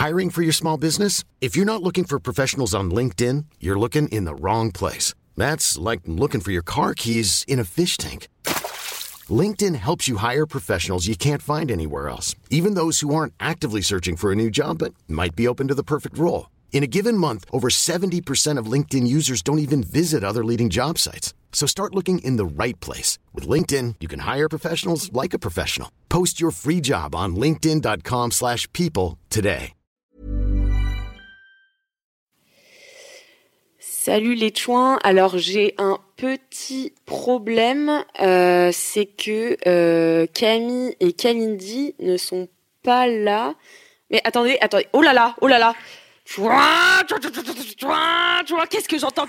Hiring for your small business? If you're not looking for professionals on LinkedIn, you're looking in the wrong place. That's like looking for your car keys in a fish tank. LinkedIn helps you hire professionals you can't find anywhere else, even those who aren't actively searching for a new job but might be open to the perfect role. In a given month, over 70% of LinkedIn users don't even visit other leading job sites. So start looking in the right place. With LinkedIn, you can hire professionals like a professional. Post your free job on linkedin.com/people today. Salut les chouins, alors j'ai un petit problème, c'est que Camille et Kalindi ne sont pas là. Mais attendez, oh là là, qu'est-ce que j'entends?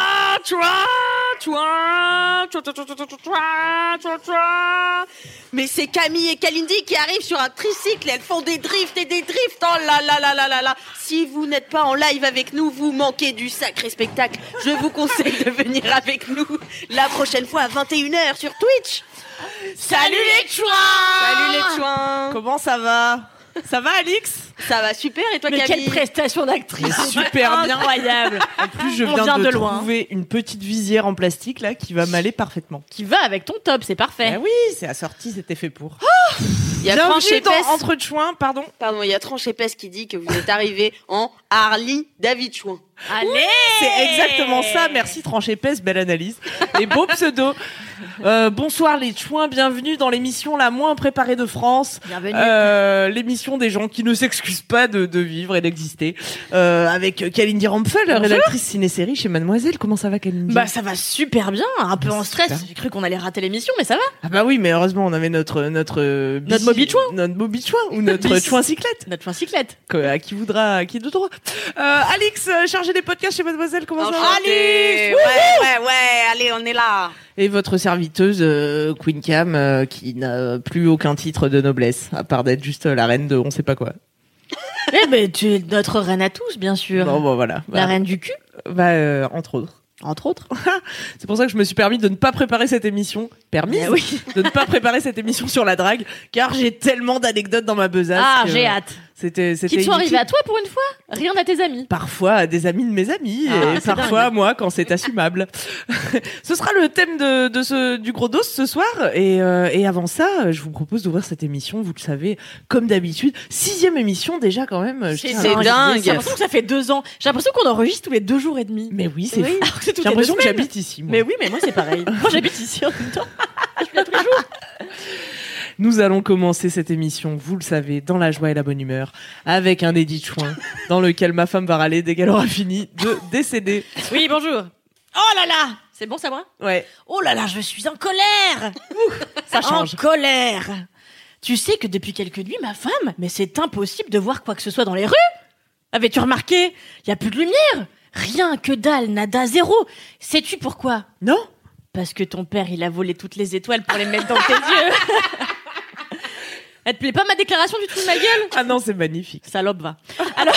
Mais c'est Camille et Kalindi qui arrivent sur un tricycle, elles font des drifts. Oh là là là là là là. Si vous n'êtes pas en live avec nous, vous manquez du sacré spectacle. Je vous conseille de venir avec nous la prochaine fois à 21h sur Twitch. Salut les chouins. Comment ça va? Ça va, Alix? Ça va super, et toi, mais Camille? Quelle prestation d'actrice! Super bien, incroyable. En plus, je viens de trouver une petite visière en plastique là qui va m'aller parfaitement. Qui va avec ton top, c'est parfait. Ah oui, c'est assorti, c'était fait pour. Il y a Tranche Épaisse entre chouins, pardon, il y a Tranche Épaisse qui dit que vous êtes arrivé en Harley Davidson. Allez, c'est exactement ça. Merci Tranche Épaisse, belle analyse et beau pseudo. Bonsoir les chouins, bienvenue dans l'émission la moins préparée de France. Bienvenue. L'émission des gens qui ne s'excusent pas de vivre et d'exister. Avec Kalindi Rampfel, rédactrice ciné-série chez Mademoiselle. Comment ça va, Kalindi? Bah ça va super bien, un peu en stress. J'ai cru qu'on allait rater l'émission, mais ça va. Ah bah oui, mais heureusement on avait notre Moby Chouin. Notre Moby Chouin ou notre Chouin cyclette. Notre chouin cyclette. À qui voudra, à qui de droit. Alix, chargée des podcasts chez Mademoiselle, comment ça va? Alix, ouais, allez, on est là. Et votre serviteuse Queen Cam qui n'a plus aucun titre de noblesse à part d'être juste la reine de on sait pas quoi. Eh ben tu es notre reine à tous, bien sûr. Bon voilà. La reine du cul. Entre autres. Entre autres. C'est pour ça que je me suis permis de ne pas préparer cette émission. De ne pas préparer cette émission sur la drague, car j'ai tellement d'anecdotes dans ma besace. Ah, j'ai hâte. C'était Qui te soit arrivé à toi pour une fois, rien à tes amis. Parfois à des amis de mes amis, et parfois à moi quand c'est assumable. Ce sera le thème du gros dos ce soir, et avant ça, je vous propose d'ouvrir cette émission, vous le savez, comme d'habitude. 6e émission déjà quand même. C'est dingue. J'ai l'impression que ça fait 2 ans. J'ai l'impression qu'on enregistre tous les 2 jours et demi. Mais oui, c'est fou. Alors que c'est toutes J'ai les l'impression 2 que semaines. j'habite ici. Moi. Mais oui, mais moi c'est pareil. Moi j'habite ici en même temps. Je viens tous les jours. Nous allons commencer cette émission, vous le savez, dans la joie et la bonne humeur, avec un édit chouin, dans lequel ma femme va râler dès qu'elle aura fini de décéder. Oui, bonjour. Oh là là, c'est bon ça va? Ouais. Oh là là, je suis en colère. Ça change. En colère. Tu sais que depuis quelques nuits, ma femme, mais c'est impossible de voir quoi que ce soit dans les rues. Avais-tu remarqué? Il y a plus de lumière. Rien, que dalle, nada, zéro. Sais-tu pourquoi? Non? Parce que ton père, il a volé toutes les étoiles pour les mettre dans tes yeux. Elle te plaît pas ma déclaration du trou de ma gueule? Ah non, c'est magnifique. Salope, va. Alors,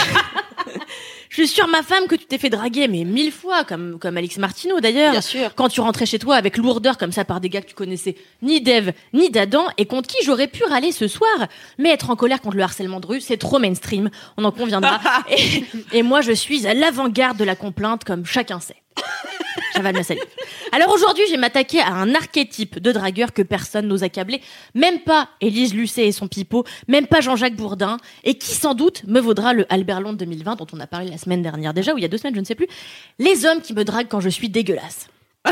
je suis sûre, ma femme, que tu t'es fait draguer, mais 1000 fois, comme Alix Martineau d'ailleurs. Bien sûr. Quand tu rentrais chez toi avec lourdeur comme ça par des gars que tu connaissais ni d'Ève, ni d'Adam, et contre qui j'aurais pu râler ce soir. Mais être en colère contre le harcèlement de rue, c'est trop mainstream. On en conviendra. et moi, je suis à l'avant-garde de la complainte, comme chacun sait. J'avale ma salive. Alors aujourd'hui, je vais m'attaquer à un archétype de dragueur que personne n'ose accabler. Même pas Élise Lucet et son pipeau, même pas Jean-Jacques Bourdin, et qui sans doute me vaudra le Albert Londres 2020 dont on a parlé la semaine dernière déjà, ou il y a 2 semaines, je ne sais plus. Les hommes qui me draguent quand je suis dégueulasse.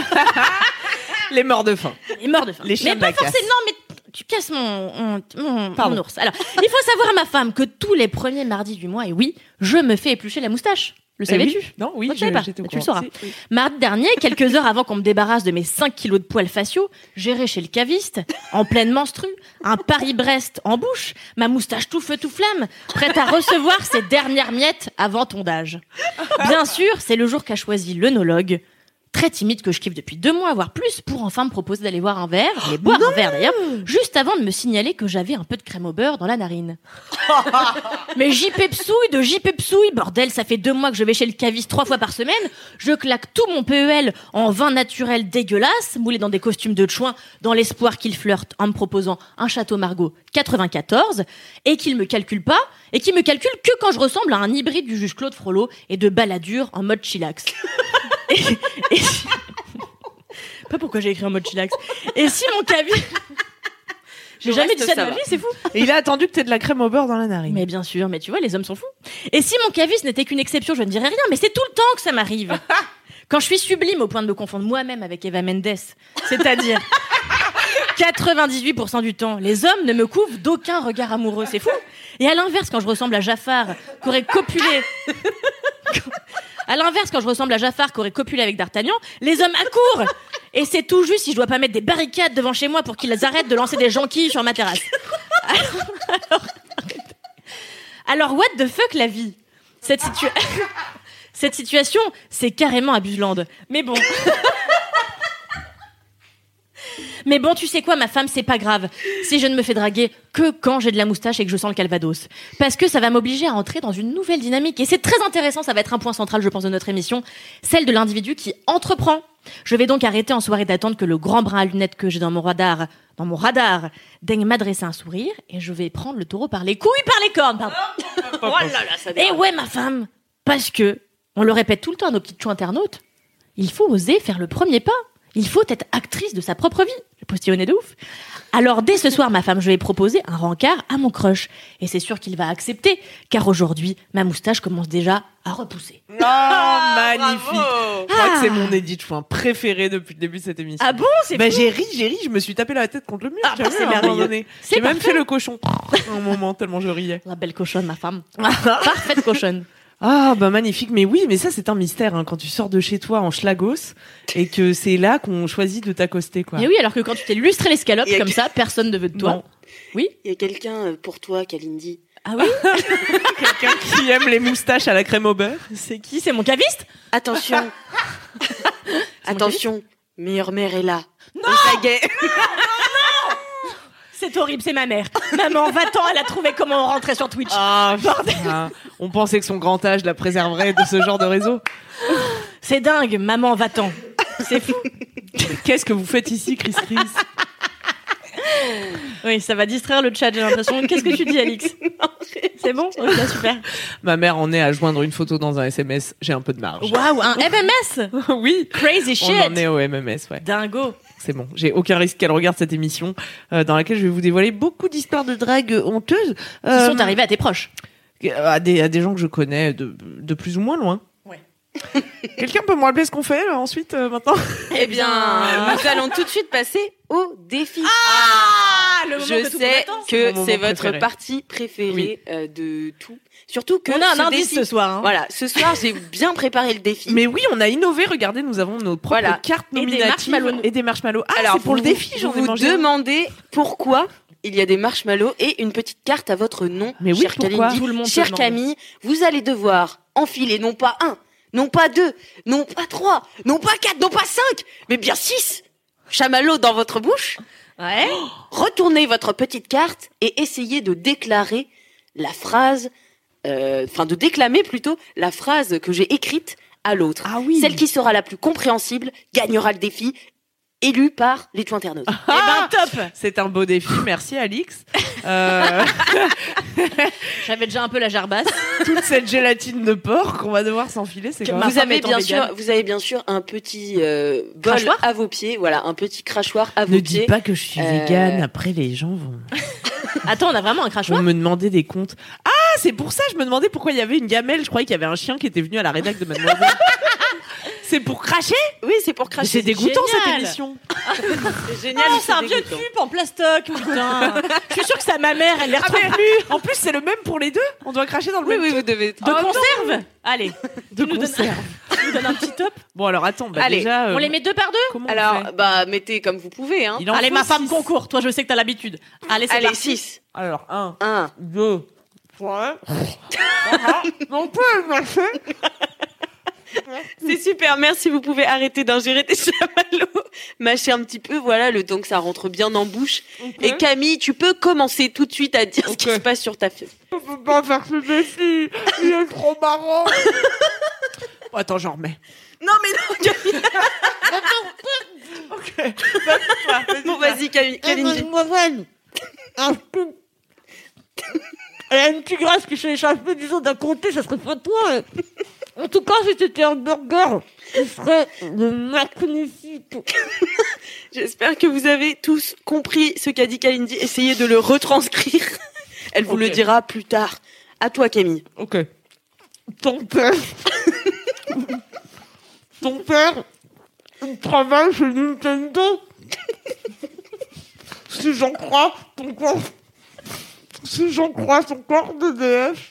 Les morts de faim. Les morts de faim. Les chiens mais de pas la casse. forcément, mais tu casses mon ours. Alors, il faut savoir à ma femme que tous les premiers mardis du mois, et oui, je me fais éplucher la moustache. Le savais-tu? Oui. Non, oui, Moi, je savais pas. j'étais au Tu le courant. sauras. Oui. Mardi dernier, quelques heures avant qu'on me débarrasse de mes 5 kilos de poils faciaux, j'irai chez le caviste, en pleine menstrue, un Paris-Brest en bouche, ma moustache tout feu tout flamme, prête à recevoir ses dernières miettes avant tondage. Bien sûr, c'est le jour qu'a choisi l'œnologue. très timide que je kiffe depuis 2 mois, voire plus, pour enfin me proposer d'aller boire un verre d'ailleurs, juste avant de me signaler que j'avais un peu de crème au beurre dans la narine. Mais j'y pepsouille, bordel, ça fait 2 mois que je vais chez le caviste 3 fois par semaine, je claque tout mon PEL en vin naturel dégueulasse, moulé dans des costumes de chouin, dans l'espoir qu'il flirte en me proposant un Château Margaux 94, et qu'il me calcule pas, et qu'il me calcule que quand je ressemble à un hybride du juge Claude Frollo et de Balladur en mode chillax. et... Pas pourquoi j'ai écrit en mode chillax. Et si mon caviste... J'ai jamais dit ça de ma vie, c'est fou. Et il a attendu que t'aies de la crème au beurre dans la narine. Mais bien sûr, mais tu vois, les hommes sont fous. Et si mon caviste n'était qu'une exception, je ne dirais rien, mais c'est tout le temps que ça m'arrive. Quand je suis sublime au point de me confondre moi-même avec Eva Mendes, c'est-à-dire 98% du temps, les hommes ne me couvrent d'aucun regard amoureux, c'est fou. Et à l'inverse, quand je ressemble à Jafar, qu'aurait copulé... À l'inverse, quand je ressemble à Jafar qui aurait copulé avec D'Artagnan, les hommes accourent. Et c'est tout juste si je dois pas mettre des barricades devant chez moi pour qu'ils arrêtent de lancer des jonquilles sur ma terrasse. Alors what the fuck la vie ? Cette situation, c'est carrément Abuseland. Mais bon... Mais bon, tu sais quoi, ma femme, c'est pas grave. Si je ne me fais draguer que quand j'ai de la moustache et que je sens le calvados. Parce que ça va m'obliger à entrer dans une nouvelle dynamique. Et c'est très intéressant, ça va être un point central, je pense, de notre émission. Celle de l'individu qui entreprend. Je vais donc arrêter en soirée d'attendre que le grand brin à lunettes que j'ai dans mon radar, daigne m'adresser un sourire. Et je vais prendre le taureau par les couilles, par les cornes, pardon. Oh là là, ça dérape. Et ouais, ma femme. Parce que, on le répète tout le temps à nos petites choues internautes, il faut oser faire le premier pas. Il faut être actrice de sa propre vie. J'ai postillonné de ouf. Alors, dès ce soir, ma femme, je vais proposer un rencard à mon crush. Et c'est sûr qu'il va accepter, car aujourd'hui, ma moustache commence déjà à repousser. Oh, magnifique. Je crois que c'est mon Edith Chouin préféré depuis le début de cette émission. Ah bon, c'est bah, fou. j'ai ri, je me suis tapé la tête contre le mur. Ah, bah, c'est merveilleux. J'ai même fait le cochon un moment, tellement je riais. La belle cochonne, ma femme. Parfaite cochonne. Ah, bah magnifique. Mais oui, mais ça, c'est un mystère, hein, quand tu sors de chez toi en schlagos et que c'est là qu'on choisit de t'accoster, quoi. Et oui, alors que quand tu t'es lustré l'escalope comme ça, personne ne veut de toi. Non. Oui. Il y a quelqu'un pour toi, Kalindi. Ah oui. Quelqu'un qui aime les moustaches à la crème au beurre. C'est qui? C'est mon caviste? Attention. Attention. Meilleure mère est là. Non. C'est horrible, c'est ma mère. Maman, va-t'en, elle a trouvé comment rentrer sur Twitch. Ah, putain. On pensait que son grand âge la préserverait de ce genre de réseau. C'est dingue, maman, va-t'en. C'est fou. Qu'est-ce que vous faites ici, Chris? Oui, ça va distraire le chat, j'ai l'impression. Qu'est-ce que tu dis, Alix? C'est bon? Ok, super. Ma mère en est à joindre une photo dans un SMS. J'ai un peu de marge. Waouh, un MMS? Oui. Crazy shit. On en est au MMS, ouais. Dingo. C'est bon. J'ai aucun risque qu'elle regarde cette émission dans laquelle je vais vous dévoiler beaucoup d'histoires de drague honteuses. Qui sont arrivées à tes proches. À des gens que je connais de plus ou moins loin. Ouais. Quelqu'un peut me rappeler ce qu'on fait là, ensuite, maintenant? Eh bien, nous allons tout de suite passer au défi. Ah, le moment Je que tout le monde sais attend. que mon c'est moment votre préféré. partie préférée de tout. Surtout que On a un ce indice défi- ce soir. Hein. Voilà, ce soir, j'ai bien préparé le défi. Mais oui, on a innové. Regardez, nous avons nos propres Voilà. cartes Et des nominatives marshmallows. et des marshmallows. Ah, Alors, c'est pour le vous- défi, j'en ai vous mangé. un. demandez pourquoi il y a des marshmallows et une petite carte à votre nom, Mais oui, chère pourquoi Kalindi. Tout le monde Chère te demande. Camille, vous allez devoir enfiler non pas 1, non pas 2, non pas 3, non pas 4, non pas 5, mais bien 6 chamallows dans votre bouche. Ouais. Retournez votre petite carte et essayez de déclarer la phrase, de déclamer plutôt la phrase que j'ai écrite à l'autre. Ah oui. Celle qui sera la plus compréhensible gagnera le défi, élu par les chou internautes. Eh ben, top. C'est un beau défi. Merci, Alix. J'avais déjà un peu la jarbasse. Toute cette gélatine de porc qu'on va devoir s'enfiler, c'est quand même... Vous avez bien sûr un petit bol Crachoir à vos pieds, voilà, un petit crachoir à vos Ne dis pieds. pas que je suis végane, après les gens vont Attends, on a vraiment un crachoir? me demander des comptes. Ah, c'est pour ça, je me demandais pourquoi il y avait une gamelle. Je croyais qu'il y avait un chien qui était venu à la rédac de Mademoiselle. C'est pour cracher? Oui, c'est pour Mais cracher. c'est dégoûtant génial. cette émission. C'est génial. Ah, c'est un vieux dégoûtant. tube en plastoc, putain. Je suis sûre que c'est à ma mère, elle les retrouve mais plus. en plus, c'est le même pour les deux. On doit cracher dans le Oui, même oui, tube. vous devez. De conserve. Allez, De tu nous donnes- conserve. tu nous donnes un petit top. Bon, alors attends, Allez, déjà... On les met 2 par 2? comment on Alors, fait mettez comme vous pouvez, hein. Il en Allez, faut ma femme 6. concours. Toi, je sais que t'as l'habitude. Allez, c'est Allez, parti. 6. Alors, 1, 1. 2, 3... On peut le marcher. C'est super, merci. Vous pouvez arrêter d'ingérer des chamallows, mâcher un petit peu, voilà, le temps que ça rentre bien en bouche. Okay. Et Camille, tu peux commencer tout de suite à dire ce qui se passe sur ta feuille. On peut pas faire ce défi, il est trop marrant. Oh, attends, j'en remets. Non mais non, Camille. Ok. Bon, vas-y, Camille. Elle a une tigresse qui s'est échappée, disons, d'un côté, ça serait pas toi. En tout cas, si c'était un burger, ce serait magnifique. J'espère que vous avez tous compris ce qu'a dit Kalindi. Essayez de le retranscrire. Elle vous le dira plus tard. À toi, Camille. Ok. Ton père, il travaille chez Nintendo. Si j'en crois son corps de DF.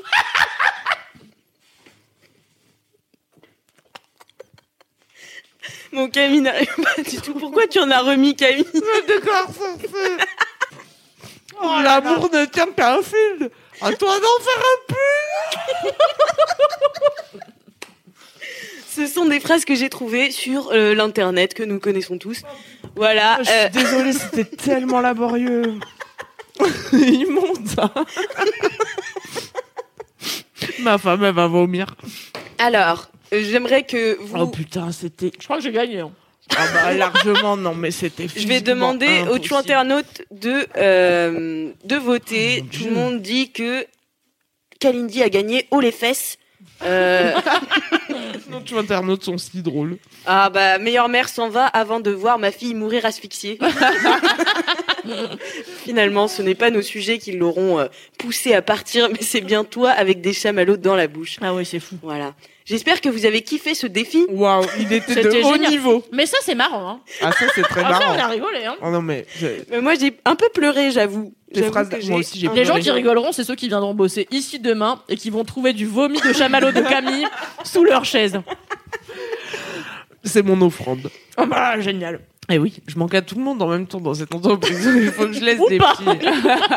Mon Camille n'arrive pas du tout. Pourquoi tu en as remis, Camille? Le décor s'en fait. Oh, l'amour ne tient qu'à un fil. À toi d'en faire un pull. Ce sont des phrases que j'ai trouvées sur l'internet que nous connaissons tous. Voilà. Je suis désolée, c'était tellement laborieux. Immonde, ça. Ma femme, elle va vomir. Alors, j'aimerais que vous... Oh putain, c'était... Je crois que j'ai gagné. Hein. Ah bah largement, non, mais c'était... Je vais demander aux two internautes de voter. Oh, tout le monde dit que Kalindi a gagné haut les fesses. Nos two internautes sont si drôles. Ah bah, meilleure mère s'en va avant de voir ma fille mourir asphyxiée. Finalement, ce n'est pas nos sujets qui l'auront poussé à partir, mais c'est bien toi avec des chamallows dans la bouche. Ah oui, c'est fou. Voilà. J'espère que vous avez kiffé ce défi. Waouh, il était de haut niveau. Mais ça, c'est marrant. Hein. Ah, ça, c'est très marrant. Ça, on a rigolé. Hein. Oh non, mais moi, j'ai un peu pleuré, j'avoue. Moi aussi, j'ai pleuré. Les gens qui rigoleront, c'est ceux qui viendront bosser ici demain et qui vont trouver du vomi de chamallow de Camille sous leur chaise. C'est mon offrande. Oh bah, génial. Et oui, je manque à tout le monde en même temps dans cette entreprise. Il faut que je laisse des petits.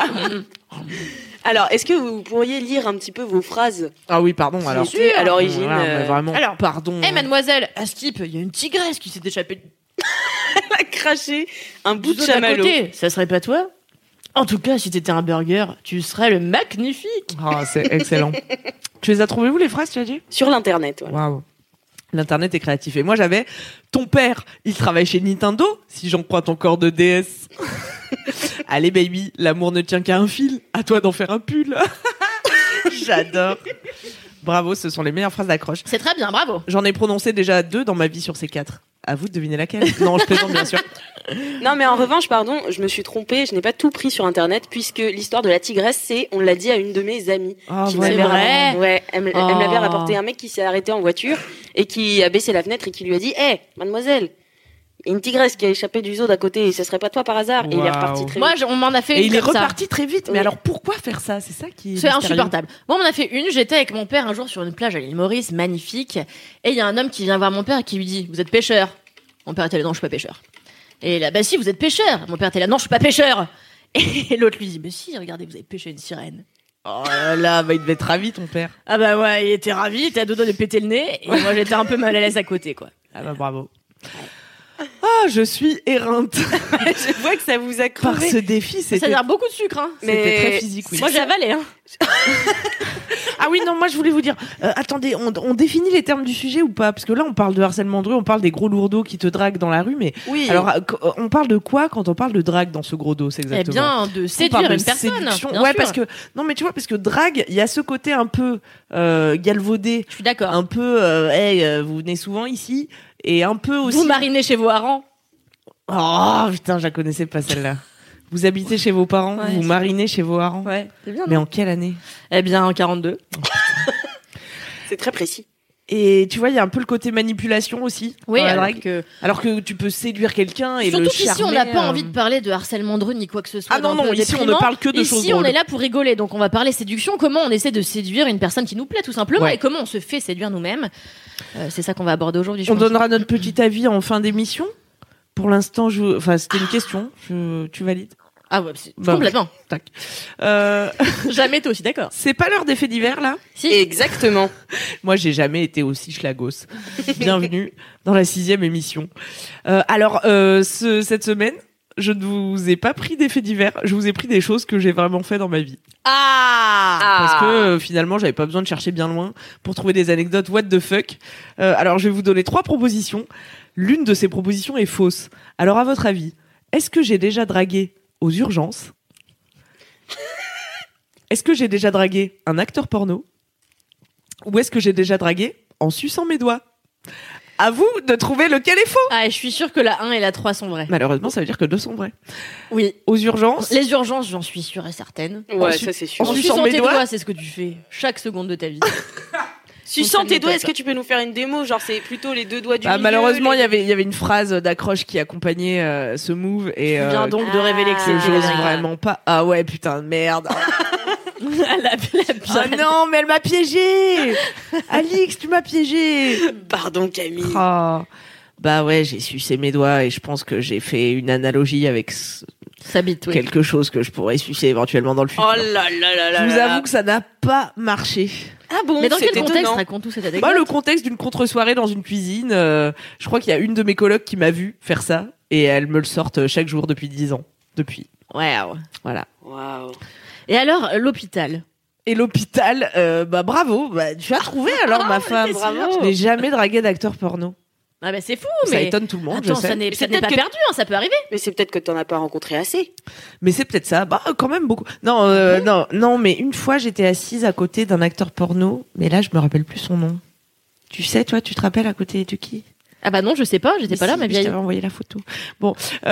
Alors, est-ce que vous pourriez lire un petit peu vos phrases? Ah oui, pardon. Alors, à l'origine. Voilà, vraiment. Alors, pardon. mademoiselle, à Skip, il y a une tigresse qui s'est échappée. Elle a craché un bout de chamallow. Ça serait pas toi? En tout cas, si t'étais un burger, tu serais le magnifique. Ah, c'est excellent. Tu les as trouvées où les phrases, tu as dit? Sur l'internet. Voilà. Waouh. L'internet est créatif. Et moi, j'avais ton père, il travaille chez Nintendo, si j'en crois ton corps de DS. Allez, baby, l'amour ne tient qu'à un fil. À toi d'en faire un pull. J'adore. Bravo, ce sont les meilleures phrases d'accroche. C'est très bien, bravo. J'en ai prononcé déjà 2 dans ma vie sur ces 4. À vous de deviner laquelle. Non, je plaisante bien sûr. Non, mais en revanche, pardon, je me suis trompée. Je n'ai pas tout pris sur Internet puisque l'histoire de la tigresse, on l'a dit à une de mes amies. Oh, qui ouais, m'avait vrai. Ouais, elle me l'avait rapporté. Un mec qui s'est arrêté en voiture et qui a baissé la fenêtre et qui lui a dit: Hé, mademoiselle, il y a une tigresse qui a échappé du zoo d'à côté. Ce serait pas toi par hasard? Et il est reparti très vite. Moi, on m'en a fait et une. il est comme ça. reparti très vite. Mais Oui. alors pourquoi faire ça? C'est ça qui est C'est mystérieux. insupportable. Moi, on m'en a fait une. J'étais avec mon père un jour sur une plage à l'île Maurice, magnifique. Et il y a un homme qui vient voir mon père et qui lui dit: Vous êtes pêcheur? Mon père était là: Non, je suis pas pêcheur. Et là, bah si, vous êtes pêcheur. Mon père était là: Non, je suis pas pêcheur. Et l'autre lui dit: Mais si, regardez, vous avez pêché une sirène. Oh là là, bah, il devait être ravi ton père. Ah bah ouais, il était ravi, il était à deux doigts de péter le nez. Et moi, j'étais un peu mal à l'aise à côté, quoi. Ah bah bravo. Ah, je suis éreinte. Je vois que ça vous a Par crevé. ce défi, Ça veut dire beaucoup de sucre, hein. C'était très physique, oui. Moi, j'ai avalé, hein. Ah oui, non, moi je voulais vous dire, attendez, on définit les termes du sujet ou pas? Parce que là, on parle de harcèlement de rue, on parle des gros lourdeaux qui te draguent dans la rue, mais Oui. alors, on parle de quoi quand on parle de drague dans ce gros dos, c'est Eh exactement? bien, de On séduire parle de une personne. séduction. bien Ouais, sûr. parce que, non, mais tu vois, parce que drague, il y a ce côté un peu galvaudé, Je suis d'accord. un peu, vous venez souvent ici, et un peu aussi... Vous marinez chez vos harengs. Oh putain, je la connaissais pas celle-là. Vous habitez chez vos parents, Ouais, vous c'est marinez chez vos parents. Ouais, c'est bien. Mais en quelle année? Eh bien, en 42. C'est très précis. Et tu vois, il y a un peu le côté manipulation aussi. Oui, dans la alors drague. que... Alors que tu peux séduire quelqu'un et Surtout le qu'ici, charmer. on n'a pas envie de parler de harcèlement de rue ni quoi que ce soit. Ah non, d'un non, peu ici, on ne déprimant. parle que de choses Ici, on drôles. est là pour rigoler, donc on va parler séduction, comment on essaie de séduire une personne qui nous plaît, tout simplement, Ouais. et comment on se fait séduire nous-mêmes. C'est ça qu'on va aborder aujourd'hui, je On pense. donnera notre petit avis en fin d'émission. Pour l'instant, enfin, c'était une question. Tu valides? Ah ouais, complètement. Tac. Jamais été aussi d'accord. C'est pas l'heure des faits divers, là? Si. Exactement. Moi, j'ai jamais été aussi schlagos. Bienvenue dans la 6e émission. Alors, cette semaine, je ne vous ai pas pris des faits divers. Je vous ai pris des choses que j'ai vraiment fait dans ma vie. Parce que finalement, j'avais pas besoin de chercher bien loin pour trouver des anecdotes what the fuck. Alors, je vais vous donner 3 propositions. L'une de ces propositions est fausse. Alors, à votre avis, est-ce que j'ai déjà dragué aux urgences? Est-ce que j'ai déjà dragué un acteur porno? Ou est-ce que j'ai déjà dragué en suçant mes doigts? À vous de trouver lequel est faux. Ah, je suis sûre que la 1 et la 3 sont vraies. Malheureusement, ça veut dire que 2 sont vrais. Oui. Aux urgences. Les urgences, j'en suis sûre et certaine. Ouais, Ensuite- ça c'est sûr. En Suçant suçant mes tes doigts. doigts, c'est ce que tu fais chaque seconde de ta vie. Suçant tes doigts, pas est-ce que tu peux nous faire une démo? Genre, c'est plutôt les 2 doigts du milieu. Malheureusement, les- il y avait une phrase d'accroche qui accompagnait ce move et Tu viens donc de révéler que que c'est j'ose vrai. vraiment pas. Ah ouais, putain de merde. la Oh non, mais elle m'a piégé. Alix, tu m'as piégé. Pardon, Camille. Ah. Bah ouais, j'ai sucé mes doigts et je pense que j'ai fait une analogie avec Ça bite, oui. quelque chose que je pourrais sucer éventuellement dans le futur. Oh là là là là Je vous là. avoue que ça n'a pas marché. Ah bon, Mais dans quel c'est contexte étonnant. raconte-nous cette anecdote? Le contexte d'une contre-soirée dans une cuisine. Je crois qu'il y a une de mes colocs qui m'a vu faire ça et elle me le sorte chaque jour depuis 10 ans. Depuis. Wow. Voilà. Waouh. Et alors, l'hôpital? Et l'hôpital, bravo. Tu as trouvé alors ma femme. bravo. Je n'ai jamais dragué d'acteur porno. Ah bah c'est fou, Ça mais... étonne tout le monde, Attends, je sais. ça n'est c'est pas peut-être que- perdu, hein, ça peut arriver. Mais c'est peut-être que t'en as pas rencontré assez. Mais c'est peut-être ça. Bah, quand même beaucoup. Non, non, mais une fois, j'étais assise à côté d'un acteur porno, mais là, je me rappelle plus son nom. Tu sais, toi, tu te rappelles à côté de qui? Ah bah non, je sais pas, j'étais pas là, Si, ma Je vieille. t'avais envoyé la photo. Bon,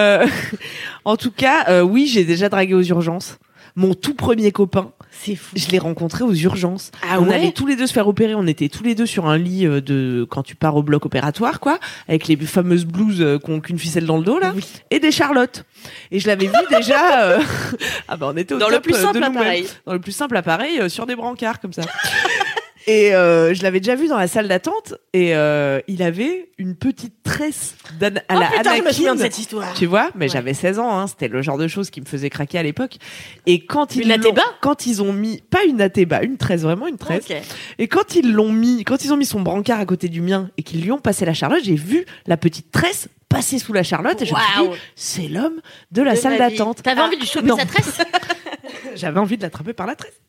en tout cas, oui, j'ai déjà dragué aux urgences. Mon tout premier copain, C'est fou. je l'ai rencontré aux urgences. Ah On ouais allait tous les deux se faire opérer. On était tous les deux sur un lit de quand tu pars au bloc opératoire, quoi, avec les fameuses blouses qui ont qu'une ficelle dans le dos là, et des charlottes. Et je l'avais vu déjà. Ah bah on était au Dans le top, plus simple de nous-mêmes. appareil. Dans le plus simple appareil, sur des brancards comme ça. Et je l'avais déjà vu dans la salle d'attente et il avait une petite tresse à la Putain, je me souviens de Anakin. cette histoire. Tu vois, mais Ouais. j'avais 16 ans, hein, c'était le genre de choses qui me faisait craquer à l'époque. Et quand Une Athéba quand ils ont mis, pas une Athéba, une tresse, vraiment une tresse. Ok. Et quand ils ont mis son brancard à côté du mien et qu'ils lui ont passé la charlotte, j'ai vu la petite tresse passer sous la charlotte et je me suis Waouh. dit, c'est l'homme de la De salle ma vie. d'attente. T'avais envie de lui choper non. sa tresse? J'avais envie de l'attraper par la tresse.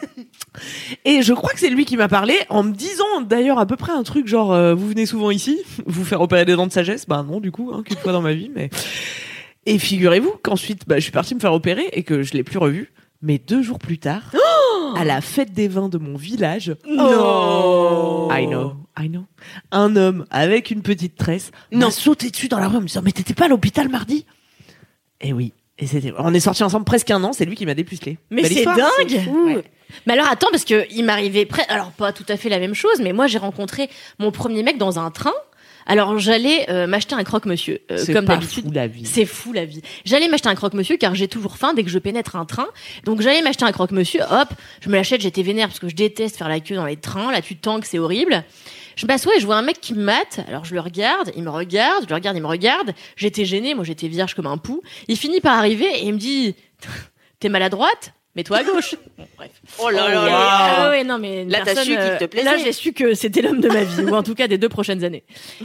Et je crois que c'est lui qui m'a parlé en me disant d'ailleurs à peu près un truc genre vous venez souvent ici vous faire opérer des dents de sagesse. Bah non du coup qu'une fois dans ma vie mais. Et figurez-vous qu'ensuite je suis partie me faire opérer et que je l'ai plus revu. Mais 2 jours plus tard, à la fête des vins de mon village, Non. I know. Un homme avec une petite tresse m'a sauté dessus dans la rue en me disant mais t'étais pas à l'hôpital mardi? Et oui. Et on est sortis ensemble presque 1 an, c'est lui qui m'a dépucelé. Mais Belle c'est histoire. dingue! Ouais. Mais alors attends, parce que il m'arrivait alors pas tout à fait la même chose, mais moi j'ai rencontré mon premier mec dans un train. Alors j'allais m'acheter un croque-monsieur, C'est comme pas d'habitude. fou, la vie. C'est fou la vie. J'allais m'acheter un croque-monsieur car j'ai toujours faim dès que je pénètre un train. Donc j'allais m'acheter un croque-monsieur, hop, je me l'achète, j'étais vénère parce que je déteste faire la queue dans les trains. Là tu tanques, c'est horrible. Je m'assois et je vois un mec qui me mate. Alors je le regarde, il me regarde, je le regarde, il me regarde. J'étais gênée, moi j'étais vierge comme un pou. Il finit par arriver et il me dit t'es maladroite? Mets-toi à gauche. Bon, bref. Oh là là Et- là. ah ouais, non, mais Là, t'as personne, su qu'il te plaisait. Là, j'ai su que c'était l'homme de ma vie, ou en tout cas des 2 prochaines années.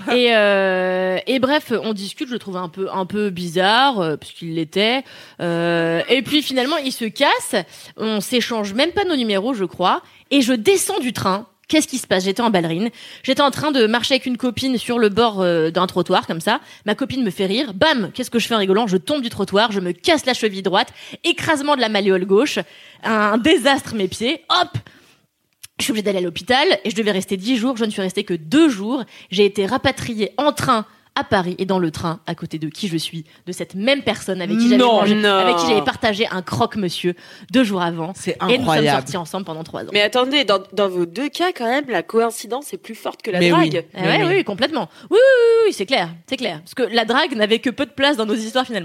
Et bref, on discute, je le trouve un peu bizarre, parce qu'il l'était. Et puis finalement, il se casse. On s'échange même pas nos numéros, je crois. Et je descends du train. Qu'est-ce qui se passe? J'étais en ballerine. J'étais en train de marcher avec une copine sur le bord d'un trottoir, comme ça. Ma copine me fait rire. Bam! Qu'est-ce que je fais en rigolant? Je tombe du trottoir, je me casse la cheville droite, écrasement de la malléole gauche, un désastre mes pieds. Hop! Je suis obligée d'aller à l'hôpital et je devais rester 10 jours. Je ne suis restée que 2 jours. J'ai été rapatriée en train à Paris et dans le train à côté de qui je suis, de cette même personne avec qui j'avais Non, mangé, non. avec qui j'avais partagé un croque-monsieur 2 jours avant. C'est Et nous sommes incroyable. sortis ensemble pendant 3 ans. Mais attendez, dans vos 2 cas, quand même, la coïncidence est plus forte que la Mais drague. oui. Ah ouais, oui. oui, complètement. Oui, c'est clair, c'est clair. Parce que la drague n'avait que peu de place dans nos histoires finalement.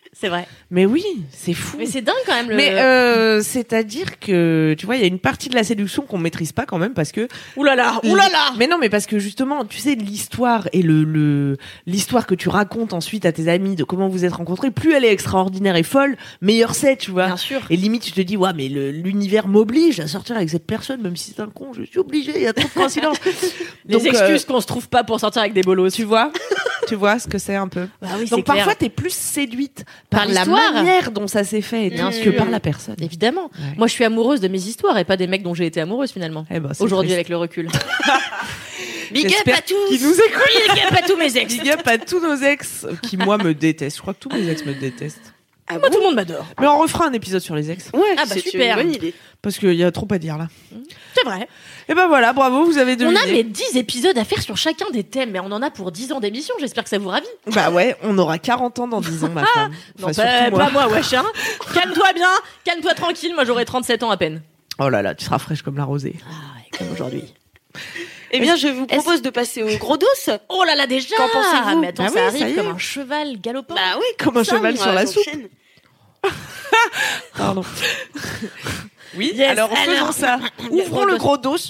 C'est vrai. Mais oui, c'est fou. Mais c'est dingue quand même. Mais c'est-à-dire que tu vois, il y a une partie de la séduction qu'on maîtrise pas quand même parce que oulala. Mais non, mais parce que justement, tu sais, l'histoire et l'histoire que tu racontes ensuite à tes amis de comment vous êtes rencontrés, plus elle est extraordinaire et folle, meilleur c'est, tu vois. Bien sûr. Et limite, tu te dis, ouais, mais l'univers m'oblige à sortir avec cette personne, même si c'est un con, je suis obligée, il y a trop de coïncidences. Les excuses qu'on se trouve pas pour sortir avec des bolos. Tu vois ce que c'est un peu. Bah oui, donc c'est clair. parfois t'es plus séduite par la l'histoire. manière dont ça s'est fait que par la personne. Évidemment. Ouais. Moi, je suis amoureuse de mes histoires et pas des mecs dont j'ai été amoureuse finalement. Eh ben, c'est Aujourd'hui, triste. avec le recul. Big up J'espère à tous. qu'ils nous écoutent. Big up à tous mes ex. Big up à tous nos ex qui, moi, me détestent. Je crois que tous mes ex me détestent. Ah Moi, bon tout le monde m'adore. Mais on refera un épisode sur les ex. Ouais, Ah bah c'est super. une bonne idée. Parce qu'il y a trop à dire là. C'est vrai. Et ben voilà, bravo, vous avez deviné. On a mais 10 épisodes à faire sur chacun des thèmes, mais on en a pour 10 ans d'émission. J'espère que ça vous ravit. Bah ouais, on aura 40 ans dans 10 ans, ma femme. Non, Enfin, surtout pas moi, wesh. Hein. Calme-toi bien, calme-toi tranquille. Moi, j'aurai 37 ans à peine. Oh là là, tu seras fraîche comme la rosée. Ah, ouais, comme aujourd'hui. Eh bien, je vous propose de passer au gros dos. Oh là là, déjà. Qu'en pensez-vous Mais attends, Ah ça oui, arrive ça y est. comme un cheval galopant. Bah oui, Comme un cheval sur la soupe. j'enchaîne. Pardon. Oui, Yes, alors faisons alors. ça. Ouvrons le gros dos.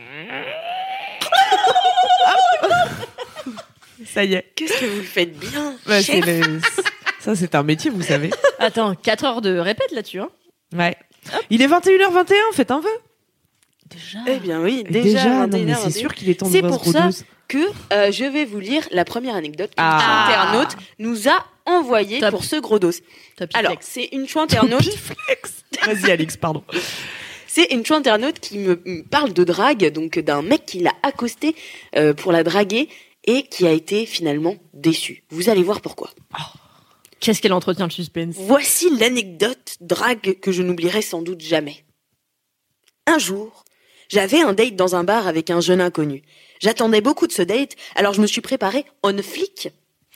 Ça y est. Qu'est-ce que vous le faites bien, Bah, chef. Ça, c'est un métier, vous savez. Attends, 4 heures de répète là-dessus. Hein. Ouais. Il est 21h21, faites un vœu. Déjà. Eh bien oui, déjà, non, 21h, mais c'est sûr qu'il est temps C'est d'ouvrir pour ce gros ça dos. que je vais vous lire la première anecdote qu'une Ah. internaute nous a envoyée Top. pour ce gros dos. Top Alors, flex. c'est une chou internaute. Piflex. Vas-y, Alix, pardon. C'est une chou internaute qui me parle de drague, donc d'un mec qui l'a accosté pour la draguer et qui a été finalement déçu. Vous allez voir pourquoi. Qu'est-ce qu'elle entretient le suspense? Voici l'anecdote drague que je n'oublierai sans doute jamais. Un jour, j'avais un date dans un bar avec un jeune inconnu. J'attendais beaucoup de ce date, alors je me suis préparée on flic.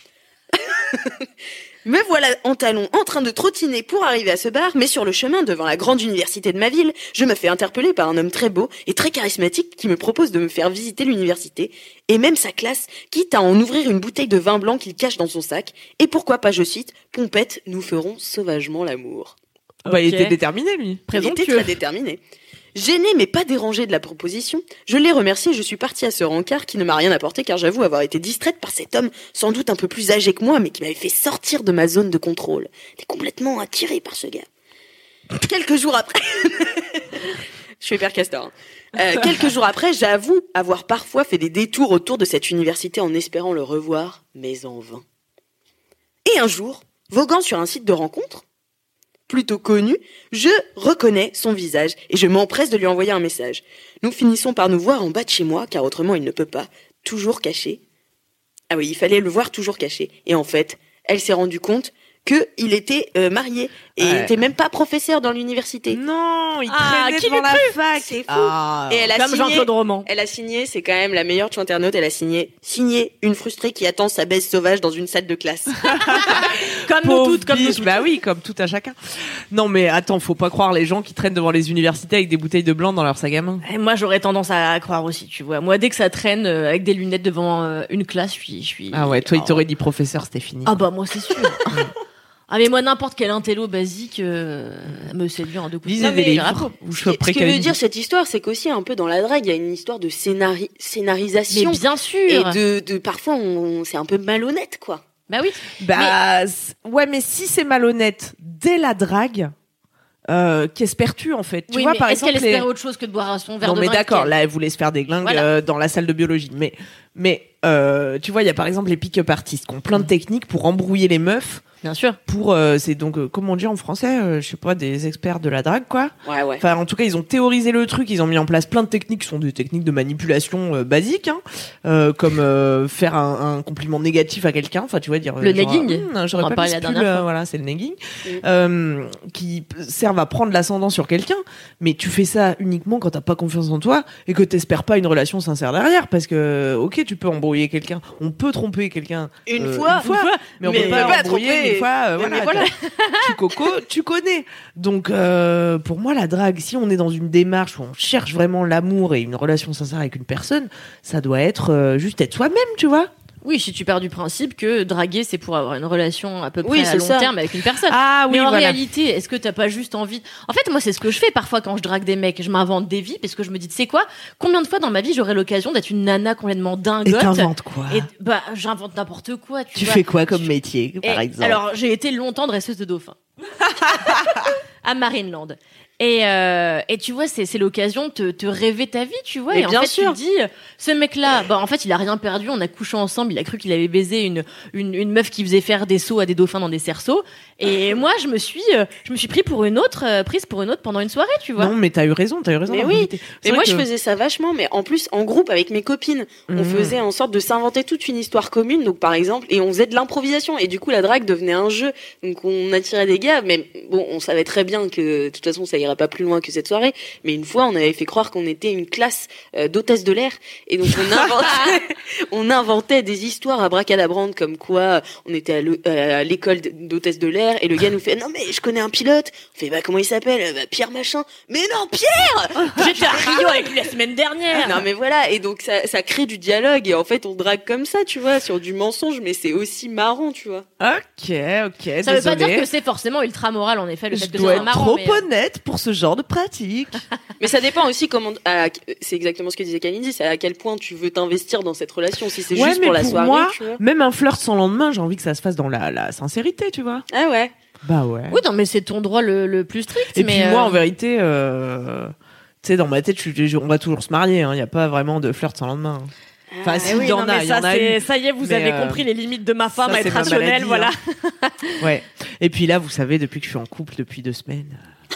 Me voilà en talons en train de trottiner pour arriver à ce bar, mais sur le chemin devant la grande université de ma ville, je me fais interpeller par un homme très beau et très charismatique qui me propose de me faire visiter l'université et même sa classe, quitte à en ouvrir une bouteille de vin blanc qu'il cache dans son sac. Et pourquoi pas, je cite, Pompette, nous ferons sauvagement l'amour. Bah, il Ok. était déterminé, lui. Il était Présomptueux. très déterminé. Gêné mais pas dérangé de la proposition, je l'ai remercié et je suis partie à ce rencard qui ne m'a rien apporté car j'avoue avoir été distraite par cet homme sans doute un peu plus âgé que moi mais qui m'avait fait sortir de ma zone de contrôle. J'étais complètement attirée par ce gars. Quelques jours après... Je suis hyper castor. Quelques jours après, j'avoue avoir parfois fait des détours autour de cette université en espérant le revoir, mais en vain. Et un jour, voguant sur un site de rencontre, plutôt connu, je reconnais son visage et je m'empresse de lui envoyer un message. Nous finissons par nous voir en bas de chez moi, car autrement il ne peut pas, toujours caché. Ah oui, il fallait le voir toujours caché. Et en fait, elle s'est rendue compte qu'il était marié et il Ouais. n'était même pas professeur dans l'université. Non, il Ah, traînait qui devant l'eût la cru fac. C'est fou. Ah. Et elle a Comme signé... Jean-Claude Roman. Elle a signé, c'est quand même la meilleure chou internaute, elle a signé une frustrée qui attend sa baisse sauvage dans une salle de classe. Comme nous Pauvre toutes, comme nous biche. toutes. Bah oui, comme tout à chacun. Non, mais attends, faut pas croire les gens qui traînent devant les universités avec des bouteilles de blanc dans leur sac à main. Et moi, j'aurais tendance à croire aussi, tu vois. Moi, dès que ça traîne avec des lunettes devant une classe, je suis... Ah ouais, toi, il Oh. t'aurait dit professeur, c'était fini. Ah bah moi, c'est sûr. Ah mais moi, n'importe quel intello basique me séduit en deux coups. Lisez Non, mais des rapport. livres. Ou Ce que veut dire cette histoire, c'est qu'aussi un peu dans la drague, il y a une histoire de Mais scénarisation. bien sûr. Et de parfois, c'est un peu malhonnête, quoi. Bah oui. Bah, ouais, mais si c'est malhonnête dès la drague, qu'espères-tu en fait? Tu Oui, vois, mais par est-ce exemple, qu'elle espérait autre chose que de boire son verre non de mais vin d'accord, qu'elle- là elle voulait se faire des glingues Voilà. dans la salle de biologie, mais tu vois, il y a par exemple les pick-up artistes qui ont plein de techniques pour embrouiller les meufs. Bien sûr. Pour c'est donc comment on dit en français, je sais pas, des experts de la drague quoi. Ouais, ouais. Enfin en tout cas ils ont théorisé le truc, ils ont mis en place plein de techniques qui sont des techniques de manipulation basiques, hein, comme faire un compliment négatif à quelqu'un, enfin tu vois dire Le genre, nagging. j'aurais On en pas parlait mis la ce pull, dernière fois. voilà c'est le nagging, qui servent à prendre l'ascendant sur quelqu'un, mais tu fais ça uniquement quand t'as pas confiance en toi et que t'espères pas une relation sincère derrière, parce que ok tu peux embrouiller quelqu'un, on peut tromper quelqu'un Une fois, mais on mais peut pas pas embrouiller tromper. une fois, Mais voilà, tu coco, tu connais. Donc pour moi la drague, si on est dans une démarche où on cherche vraiment l'amour et une relation sincère avec une personne, ça doit être juste être soi-même, tu vois. Oui, si tu pars du principe que draguer, c'est pour avoir une relation à peu près à long terme avec une personne. Ah oui, mais en voilà. réalité, est-ce que t'as pas juste envie... En fait, moi, c'est ce que je fais parfois quand je drague des mecs. Je m'invente des vies parce que je me dis, tu sais quoi, combien de fois dans ma vie j'aurais l'occasion d'être une nana complètement dingote. Et t'inventes quoi? Et j'invente n'importe quoi. Tu fais quoi comme métier, par exemple? Alors, j'ai été longtemps dresseuse de dauphins. À Marineland. Et tu vois, c'est l'occasion de te rêver ta vie, tu vois. Mais et en bien fait, sûr. tu te dis, ce mec-là, en fait, il a rien perdu. On a couché ensemble. Il a cru qu'il avait baisé une meuf qui faisait faire des sauts à des dauphins dans des cerceaux. Et moi, je me suis prise pour une autre pendant une soirée, tu vois. Non, mais t'as eu raison. Mais oui. Mais moi, je faisais ça vachement, mais en plus, en groupe, avec mes copines. On faisait en sorte de s'inventer toute une histoire commune. Donc, par exemple, et on faisait de l'improvisation. Et du coup, la drague devenait un jeu. Donc, on attirait des gars. Mais bon, on savait très bien que, de toute façon, ça irait pas plus loin que cette soirée. Mais une fois, on avait fait croire qu'on était une classe d'hôtesse de l'air. Et donc, on inventait des histoires abracadabrantes comme quoi on était à l'école d'hôtesse de l'air. Et le gars nous fait, non, mais je connais un pilote. On fait, comment il s'appelle? Pierre machin. Mais non, Pierre! J'étais à Rio avec lui la semaine dernière. Non mais voilà, et donc ça crée du dialogue et en fait on drague comme ça, tu vois, sur du mensonge, mais c'est aussi marrant, tu vois. Ok. Ça veut pas dire que c'est forcément ultra moral en effet le fait Je que dois c'est être marrant. trop honnête pour ce genre de pratique. Mais ça dépend aussi c'est exactement ce que disait Kalindi, c'est à quel point tu veux t'investir dans cette relation, si c'est Ouais, juste mais pour la pour soirée, moi, tu vois. même un flirt sans lendemain, j'ai envie que ça se fasse dans la sincérité, tu vois. Ah ouais. Bah ouais. Oui, non, mais c'est ton droit le plus strict. Et mais puis moi, en vérité, tu sais, dans ma tête, on va toujours se marier. Il n'y a pas vraiment de flirt sans lendemain. Enfin, Ah, si, oui, il y en non, a, mais il y en a une. ça y est, vous Mais, avez compris les limites de ma femme ça, à c'est être ma rationnelle, maladie, voilà. Ouais. Et puis là, vous savez, depuis que je suis en couple depuis 2 semaines,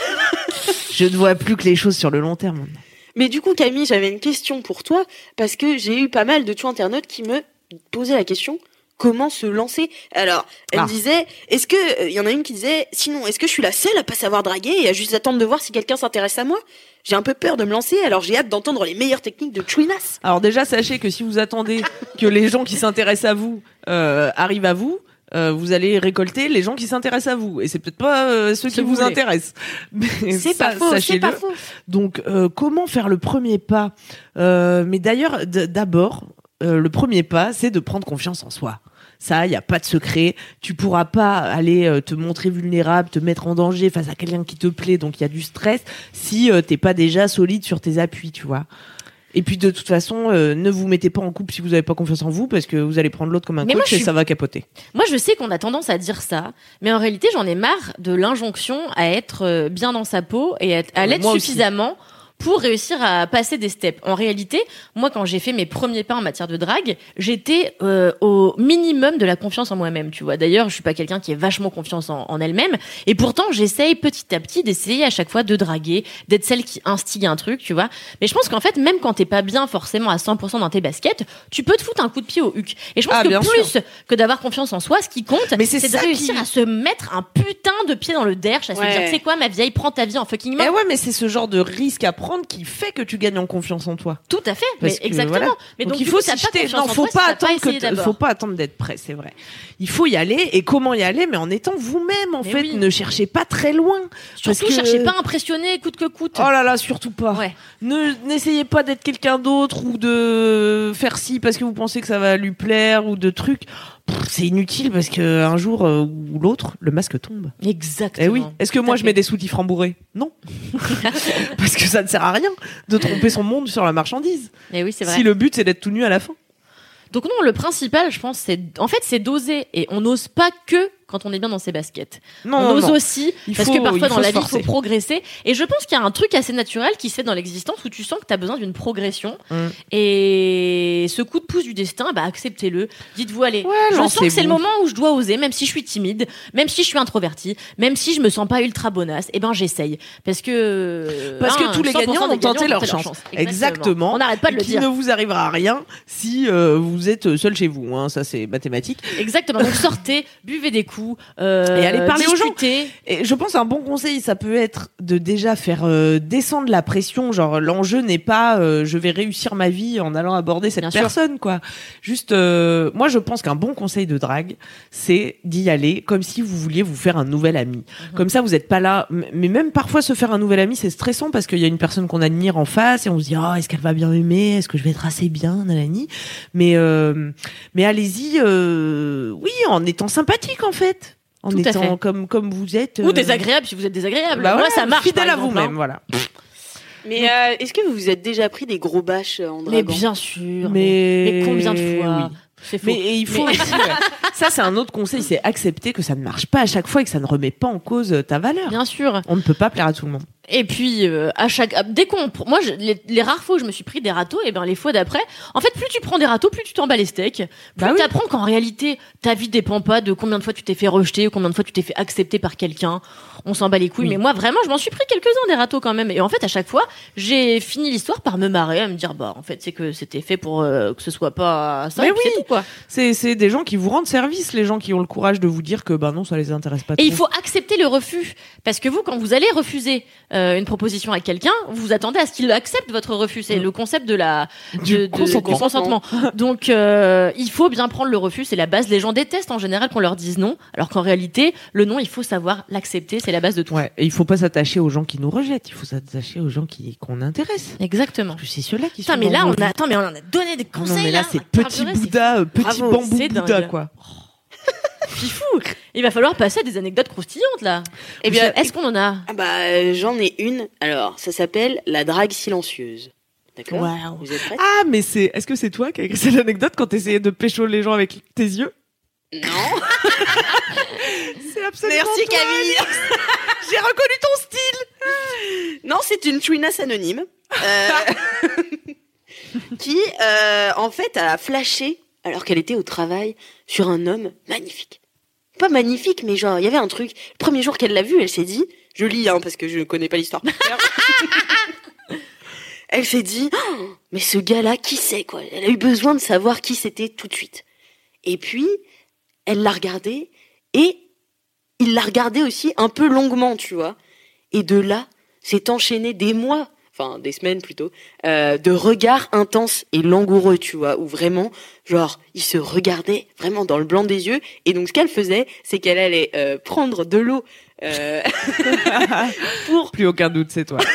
je ne vois plus que les choses sur le long terme. Mais du coup, Camille, j'avais une question pour toi, parce que j'ai eu pas mal de internautes qui me posaient la question, comment se lancer? Alors, elle me disait, est-ce que, il y en a une qui disait, sinon, est-ce que je suis la seule à pas savoir draguer et à juste attendre de voir si quelqu'un s'intéresse à moi? J'ai un peu peur de me lancer, alors j'ai hâte d'entendre les meilleures techniques de Chouinas. Alors déjà, sachez que si vous attendez que les gens qui s'intéressent à vous arrivent à vous, vous allez récolter les gens qui s'intéressent à vous. Et c'est peut-être pas ceux qui vous intéressent. Mais C'est pas faux, c'est pas faux. Donc, comment faire le premier pas? Mais d'ailleurs, d'abord, le premier pas, c'est de prendre confiance en soi. Ça, il n'y a pas de secret. Tu pourras pas aller te montrer vulnérable, te mettre en danger face à quelqu'un qui te plaît, donc il y a du stress, si t'es pas déjà solide sur tes appuis, tu vois. Et puis de toute façon, ne vous mettez pas en couple si vous n'avez pas confiance en vous, parce que vous allez prendre l'autre comme un coach et ça va capoter. Moi, je sais qu'on a tendance à dire ça, mais en réalité, j'en ai marre de l'injonction à être bien dans sa peau et à l'être suffisamment pour réussir à passer des steps. En réalité, moi, quand j'ai fait mes premiers pas en matière de drague, j'étais au minimum de la confiance en moi-même, tu vois. D'ailleurs, je suis pas quelqu'un qui est vachement confiance en elle-même, et pourtant, j'essaye petit à petit d'essayer à chaque fois de draguer, d'être celle qui instigue un truc, tu vois. Mais je pense qu'en fait, même quand t'es pas bien forcément à 100% dans tes baskets, tu peux te foutre un coup de pied au huc. Et je pense que plus que d'avoir confiance en soi, ce qui compte, c'est de réussir à se mettre un putain de pied dans le derche, à se dire, tu sais quoi, ma vieille, prends ta vie en fucking main. Eh ouais, mais c'est ce genre de risque à prendre qui fait que tu gagnes en confiance en toi. Tout à fait, mais exactement. Voilà. Mais donc il faut s'y jeter. Non, faut pas attendre d'être prêt, c'est vrai. Il faut y aller, et comment y aller, mais en étant vous-même, en fait. Oui. Ne cherchez pas très loin. Surtout, cherchez pas à impressionner coûte que coûte. Oh là là, surtout pas. Ouais. N'essayez pas d'être quelqu'un d'autre ou de faire ci parce que vous pensez que ça va lui plaire ou de trucs. C'est inutile parce que un jour ou l'autre, le masque tombe. Exactement. Eh oui. Est-ce que moi je mets des soutifs rembourrés? Non. Parce que ça ne sert à rien de tromper son monde sur la marchandise. Eh oui, c'est vrai. Si le but c'est d'être tout nu à la fin. Donc non, le principal, je pense, c'est d'oser. Et on n'ose pas que quand on est bien dans ses baskets. On ose aussi, parce que parfois dans la vie, il faut progresser. Et je pense qu'il y a un truc assez naturel qui se fait dans l'existence où tu sens que tu as besoin d'une progression. Et ce coup de pouce du destin, acceptez-le. Dites-vous, allez, je sens que c'est le moment où je dois oser, même si je suis timide, même si je suis introvertie, même si je me sens pas ultra bonasse, j'essaye. Parce que tous les gagnants ont tenté leur chance. Exactement. On n'arrête pas de le dire. Il ne vous arrivera rien si vous êtes seul chez vous. Ça, c'est mathématique. Exactement. Donc sortez, buvez des coups. coup, et aller parler aux gens. discuter. Et je pense un bon conseil, ça peut être de déjà faire descendre la pression. Genre, l'enjeu n'est pas je vais réussir ma vie en allant aborder cette personne, quoi. Juste, moi, je pense qu'un bon conseil de drague, c'est d'y aller comme si vous vouliez vous faire un nouvel ami. Comme ça, vous n'êtes pas là. Mais même parfois, se faire un nouvel ami, c'est stressant parce qu'il y a une personne qu'on admire en face et on se dit, est-ce qu'elle va bien m'aimer? Est-ce que je vais être assez bien, nanani? Mais allez-y, oui, en étant sympathique, en fait. En Tout à étant fait. comme vous êtes. Ou désagréable si vous êtes désagréable. Bah Moi, voilà, ça marche. fidèle par à exemple, vous-même, hein. voilà. Mais est-ce que vous vous êtes déjà pris des gros bâches en draguant? Mais bien sûr. Mais combien de fois? oui. C'est faux. Mais et il faut aussi, ça c'est un autre conseil, c'est accepter que ça ne marche pas à chaque fois et que ça ne remet pas en cause ta valeur. Bien sûr. On ne peut pas plaire à tout le monde. Et puis dès qu'on moi les rares fois où je me suis pris des râteaux, et ben les fois d'après, en fait plus tu prends des râteaux, plus tu t'en bats les steaks, plus Bah oui. t'apprends qu'en réalité ta vie dépend pas de combien de fois tu t'es fait rejeter ou combien de fois tu t'es fait accepter par quelqu'un. On s'en bat les couilles. Oui. Mais moi vraiment je m'en suis pris quelques-uns des râteaux quand même. Et en fait à chaque fois j'ai fini l'histoire par me marrer, à me dire bah en fait c'est que c'était fait pour que ce soit pas ça. Mais et puis oui. c'est tout, quoi. C'est des gens qui vous rendent service, les gens qui ont le courage de vous dire que non, ça les intéresse pas Et trop. il faut accepter le refus. Parce que vous, quand vous allez refuser une proposition à quelqu'un, vous vous attendez à ce qu'il accepte votre refus. C'est le concept du consentement. Donc, il faut bien prendre le refus. C'est la base. Les gens détestent en général qu'on leur dise non. Alors qu'en réalité, le non, il faut savoir l'accepter. C'est la base de tout. Ouais, et il faut pas s'attacher aux gens qui nous rejettent. Il faut s'attacher aux gens qu'on intéresse. Exactement. C'est ceux-là qui Putain, sont. mais là, dans on nos vies. on en a donné des Ah conseils. non, mais là, là, c'est on a petit carburé, c'est Bouddha, petit Bravo, bambou c'est Bouddha, dingue. quoi. fifou. Il va falloir passer à des anecdotes croustillantes, là. Eh bien, est-ce qu'on en a? Ah bah, j'en ai une. Alors, ça s'appelle la drague silencieuse. D'accord? Waouh. Vous êtes prêts? Ah, mais est-ce que c'est toi qui as écrit cette anecdote quand t'essayais de pécho les gens avec tes yeux? Non. C'est absolument Merci toi, Camille. Alix. J'ai reconnu ton style. Non, c'est une chouinasse anonyme qui, en fait, a flashé alors qu'elle était au travail sur un homme magnifique. Pas magnifique, mais genre, il y avait un truc. Le premier jour qu'elle l'a vu, elle s'est dit, je lis, parce que je ne connais pas l'histoire par cœur. Elle s'est dit, oh, mais ce gars-là, qui c'est, quoi? Elle a eu besoin de savoir qui c'était tout de suite. Et puis, elle l'a regardé, et il l'a regardé aussi un peu longuement, tu vois. Et de là, s'est enchaîné des mois, enfin des semaines plutôt, de regards intenses et langoureux, tu vois, où vraiment, genre, il se regardait vraiment dans le blanc des yeux. Et donc, ce qu'elle faisait, c'est qu'elle allait prendre de l'eau pour... Plus aucun doute, c'est toi.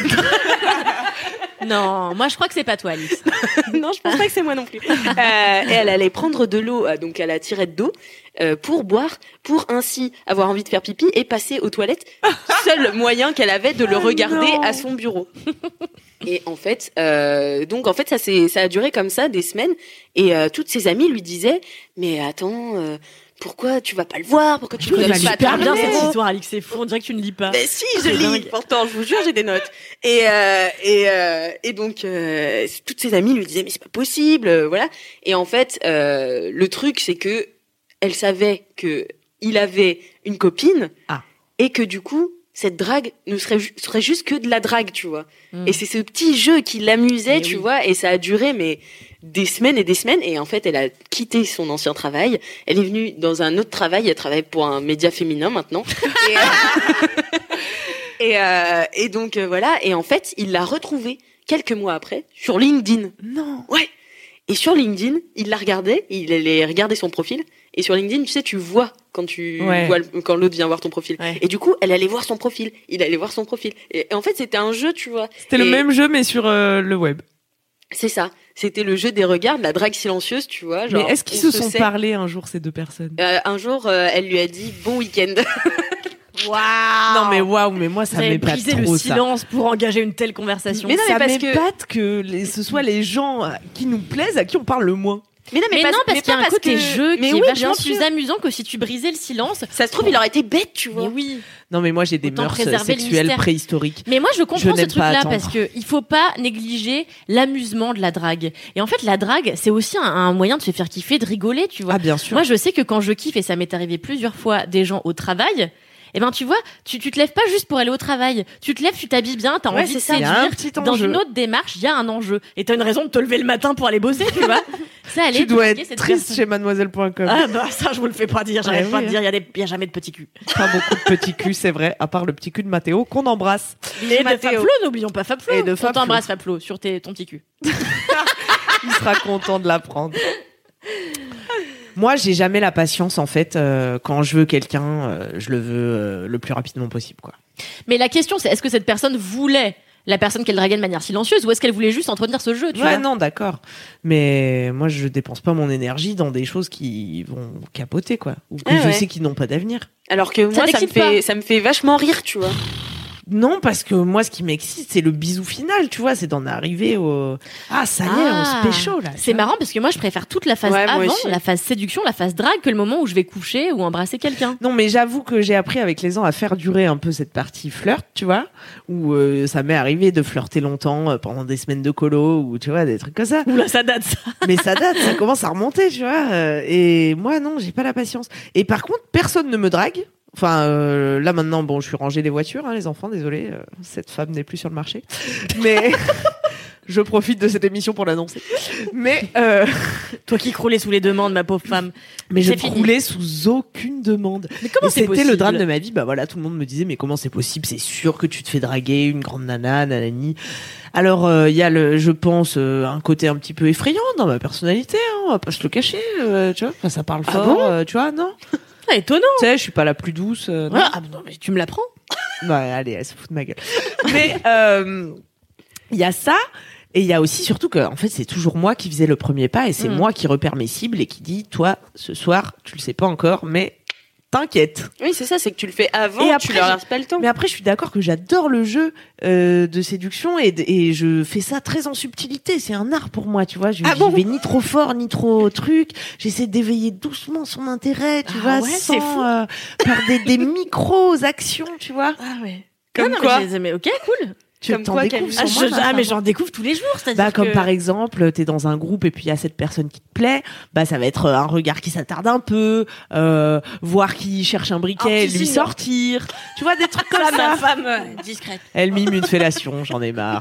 Non, moi je crois que c'est pas toi, Alice. Non, je pense pas que c'est moi non plus. Et elle allait prendre de l'eau, donc à la tirette d'eau, pour boire, pour ainsi avoir envie de faire pipi et passer aux toilettes. Seul moyen qu'elle avait de le regarder non. à son bureau. Et en fait, donc en fait ça a duré comme ça des semaines. Et toutes ses amies lui disaient, mais attends, pourquoi tu vas pas le voir? Pourquoi tu ne Il va donnes lui pas Super ta bien main cette histoire, Alix, c'est fou, on dirait que tu ne lis pas. Mais si, je C'est lis. dingue. Pourtant, je vous jure, j'ai des notes. Et donc, toutes ses amies lui disaient, mais c'est pas possible, voilà. Et en fait, le truc, c'est que elle savait que il avait une copine, et que du coup, cette drague ne serait juste que de la drague, tu vois. Et c'est ce petit jeu qui l'amusait, Mais tu oui. vois, et ça a duré, mais des semaines et des semaines. Et en fait, elle a quitté son ancien travail. Elle est venue dans un autre travail. Elle travaille pour un média féminin maintenant. Et donc, voilà. Et en fait, il l'a retrouvée quelques mois après sur LinkedIn. Non. Ouais. Et sur LinkedIn, il l'a regardé, il allait regarder son profil. Et sur LinkedIn, tu sais, tu vois quand quand l'autre vient voir ton profil. Ouais. Et du coup, elle allait voir son profil. Il allait voir son profil. Et en fait, c'était un jeu, tu vois. C'était le Et même jeu, mais sur le web. C'est ça. C'était le jeu des regards, de la drague silencieuse, tu vois. Genre, Mais est-ce qu'ils on se sont sait. parlé un jour, ces deux personnes? Un jour, elle lui a dit bon week-end. Waouh. Non, mais waouh, mais moi, Vous ça avez m'épate brisé trop, le ça. silence pour engager une telle conversation. Mais non, mais ça parce que- m'épate que ce soit les gens qui nous plaisent à qui on parle le moins. Mais non, Mais non, parce qu'il y a un côté jeu qui mais est oui, vachement bien plus sûr. amusant que si tu brisais le silence. Ça se trouve, il aurait été bête, tu vois. Mais oui. Non, mais moi, j'ai des Autant mœurs préserver le sexuelles mystère. préhistoriques. Mais moi, je comprends ce n'aime pas truc-là attendre. parce que il faut pas négliger l'amusement de la drague. Et en fait, la drague, c'est aussi un moyen de se faire kiffer, de rigoler, tu vois. Ah, bien sûr. Moi, je sais que quand je kiffe, et ça m'est arrivé plusieurs fois, des gens au travail, eh ben, tu vois, tu te lèves pas juste pour aller au travail. Tu te lèves, tu t'habilles bien, t'as Ouais, envie de c'est ça. Il y a un séduire. petit Dans enjeu. une autre démarche, il y a un enjeu. Et t'as une raison de te lever le matin pour aller bosser, tu vois. Ça allait. Tu dois draguer être cette triste personne. chez mademoiselle.com. Ah bah ça je vous le fais pas dire, j'arrête Ouais, pas oui. de dire, il y a jamais de petit cul. Pas beaucoup de petits culs, c'est vrai, à part le petit cul de Mathéo qu'on embrasse. Et de Mathéo. Fabflo, n'oublions pas Fabflo. Et de On Fabflo. t'embrasse Fabflo sur ton petit cul. Il sera content de l'apprendre. Moi, j'ai jamais la patience en fait. Quand je veux quelqu'un, je le veux le plus rapidement possible, quoi. Mais la question c'est est-ce que cette personne voulait la personne qu'elle draguait de manière silencieuse ou est-ce qu'elle voulait juste entretenir ce jeu, tu vois? Non, d'accord. Mais moi, je dépense pas mon énergie dans des choses qui vont capoter, quoi. Ou que je sais qu'ils n'ont pas d'avenir. Alors que moi, ça me fait vachement rire, tu vois. Non, parce que moi, ce qui m'excite, c'est le bisou final, tu vois, c'est d'en arriver au... Ah, ça y est, on se pécho, là. C'est marrant parce que moi, je préfère toute la phase Ouais, moi avant, aussi. la phase séduction, la phase drague, que le moment où je vais coucher ou embrasser quelqu'un. Non, mais j'avoue que j'ai appris avec les ans à faire durer un peu cette partie flirt, tu vois, où ça m'est arrivé de flirter longtemps pendant des semaines de colo, ou tu vois, des trucs comme ça. Oula, ça date, ça. Mais ça date, ça commence à remonter, tu vois. Et moi, non, j'ai pas la patience. Et par contre, personne ne me drague. Enfin, là maintenant, bon, je suis rangée des voitures, hein, les enfants, désolé, cette femme n'est plus sur le marché. Mais je profite de cette émission pour l'annoncer. Mais Toi qui croulais sous les demandes, ma pauvre femme. mais je C'est fini. croulais sous aucune demande. Mais comment Et c'est c'était possible? le drame de ma vie. Bah voilà, tout le monde me disait, mais comment c'est possible? C'est sûr que tu te fais draguer, une grande nana, nanani. Alors, il y a je pense, un côté un petit peu effrayant dans ma personnalité, hein, on va pas se le cacher, tu vois. Enfin, ça parle Ah fort, bon tu vois, non? Ah, étonnant. Tu sais, je suis pas la plus douce. Non. Ah, non, mais tu me l'apprends. Ouais, allez, elle se fout de ma gueule. Mais il y a ça, et il y a aussi surtout que, en fait, c'est toujours moi qui faisais le premier pas, et c'est moi qui repère mes cibles et qui dit, toi, ce soir, tu le sais pas encore, mais t'inquiète. Oui, c'est ça, c'est que tu le fais avant, Et après, tu leur laisses pas le temps. Mais après, je suis d'accord que j'adore le jeu de séduction et je fais ça très en subtilité. C'est un art pour moi, tu vois. Je vais ni trop fort, ni trop truc. J'essaie d'éveiller doucement son intérêt, tu vois, ouais, c'est fou. sans par des micros actions, tu vois. Ah ouais. Comme non, quoi mais ok, cool. Tu Comme t'en quoi, découvres Camille sur moi, ma mais femme. j'en découvre tous les jours. C'est-à-dire Bah, comme que- par exemple, t'es dans un groupe et puis il y a cette personne qui te plaît, bah ça va être un regard qui s'attarde un peu, voir qui cherche un briquet, Un lui petit sortir, tu vois, des trucs comme Ça, ça. ma femme discrète. Elle mime une fellation, j'en ai marre.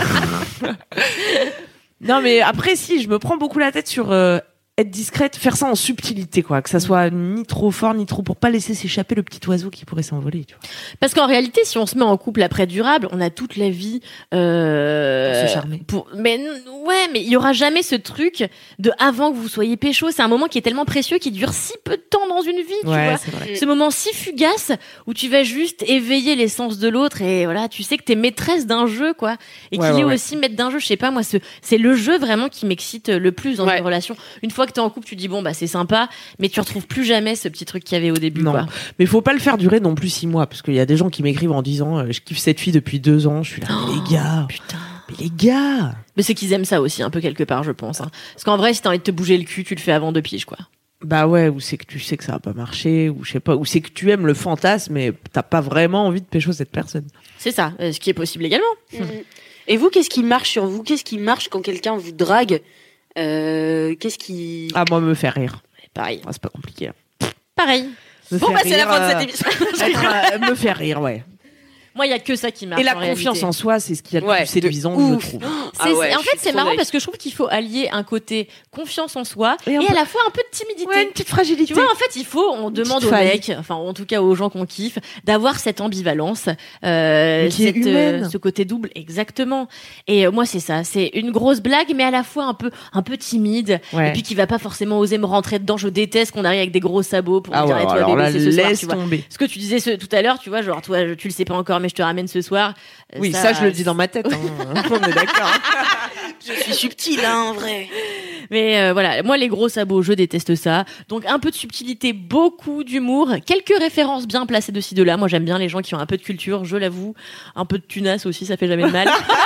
Non mais après si, je me prends beaucoup la tête sur être discrète, faire ça en subtilité quoi, que ça soit ni trop fort ni trop pour pas laisser s'échapper le petit oiseau qui pourrait s'envoler, tu vois. Parce qu'en réalité, si on se met en couple après durable, on a toute la vie Pour se charmer. Mais il y aura jamais ce truc de avant que vous soyez pécho. C'est un moment qui est tellement précieux, qui dure si peu de temps dans une vie, tu vois. c'est vrai. Ce moment si fugace où tu vas juste éveiller l'essence de l'autre et voilà, tu sais que t'es maîtresse d'un jeu, quoi. Et Ouais, qu'il ouais, est ouais. aussi maître d'un jeu. Je sais pas, moi, c'est le jeu vraiment qui m'excite le plus dans Ouais. une relation. Une fois que t'es en couple, tu dis bon, bah, c'est sympa, mais tu retrouves plus jamais ce petit truc qu'il y avait au début, Non. quoi. Mais faut pas le faire durer non plus 6 mois parce qu'il y a des gens qui m'écrivent en disant je kiffe cette fille depuis 2 ans, je suis là mais les gars, Putain. mais les gars. Mais c'est qu'ils aiment ça aussi, un peu quelque part, je pense. Hein. Parce qu'en vrai, si t'as envie de te bouger le cul, tu le fais avant 2 piges, quoi. Bah ouais, ou c'est que tu sais que ça va pas marcher, ou je sais pas, ou c'est que tu aimes le fantasme mais t'as pas vraiment envie de pécho cette personne. C'est ça, ce qui est possible également. Et vous, qu'est-ce qui marche sur vous? Qu'est-ce qui marche quand quelqu'un vous drague? Qu'est-ce qui... Ah moi me faire rire. Pareil. Ah, c'est pas compliqué. Pareil. Me Bon, faire bah, c'est la rire, fin de cette émission. me faire rire, ouais. Moi, il y a que ça qui marche. Et la en confiance réalité. en soi, c'est ce qu'il y a de Ouais, plus séduisant, de je ouf. trouve. Ah ouais, En je fait, suis c'est trop marrant d'accord. parce que je trouve qu'il faut allier un côté confiance en soi Et et, un à peu- la fois un peu de timidité. Ouais, une petite fragilité. Tu vois, en fait, on demande petite aux faille. mecs, enfin, en tout cas aux gens qu'on kiffe, d'avoir cette ambivalence, qui est humaine. ce côté double, exactement. Et moi, c'est ça, c'est une grosse blague, mais à la fois un peu timide, Ouais. et puis qui va pas forcément oser me rentrer dedans. Je déteste qu'on arrive avec des gros sabots pour Ah me dire, ouais, Eh, toi, alors bébé, là, c'est ce soir, laisse tu vois. tomber. Ce que tu disais tout à l'heure, tu vois, genre, toi, tu le sais pas encore, mais je te ramène ce soir. Oui, ça je le dis dans ma tête. Hein. On est d'accord. Je suis subtile, hein, en vrai. Mais voilà, moi les gros sabots, je déteste ça. Donc un peu de subtilité, beaucoup d'humour, quelques références bien placées de ci de là. Moi j'aime bien les gens qui ont un peu de culture, je l'avoue. Un peu de tunasse aussi, ça fait jamais de mal.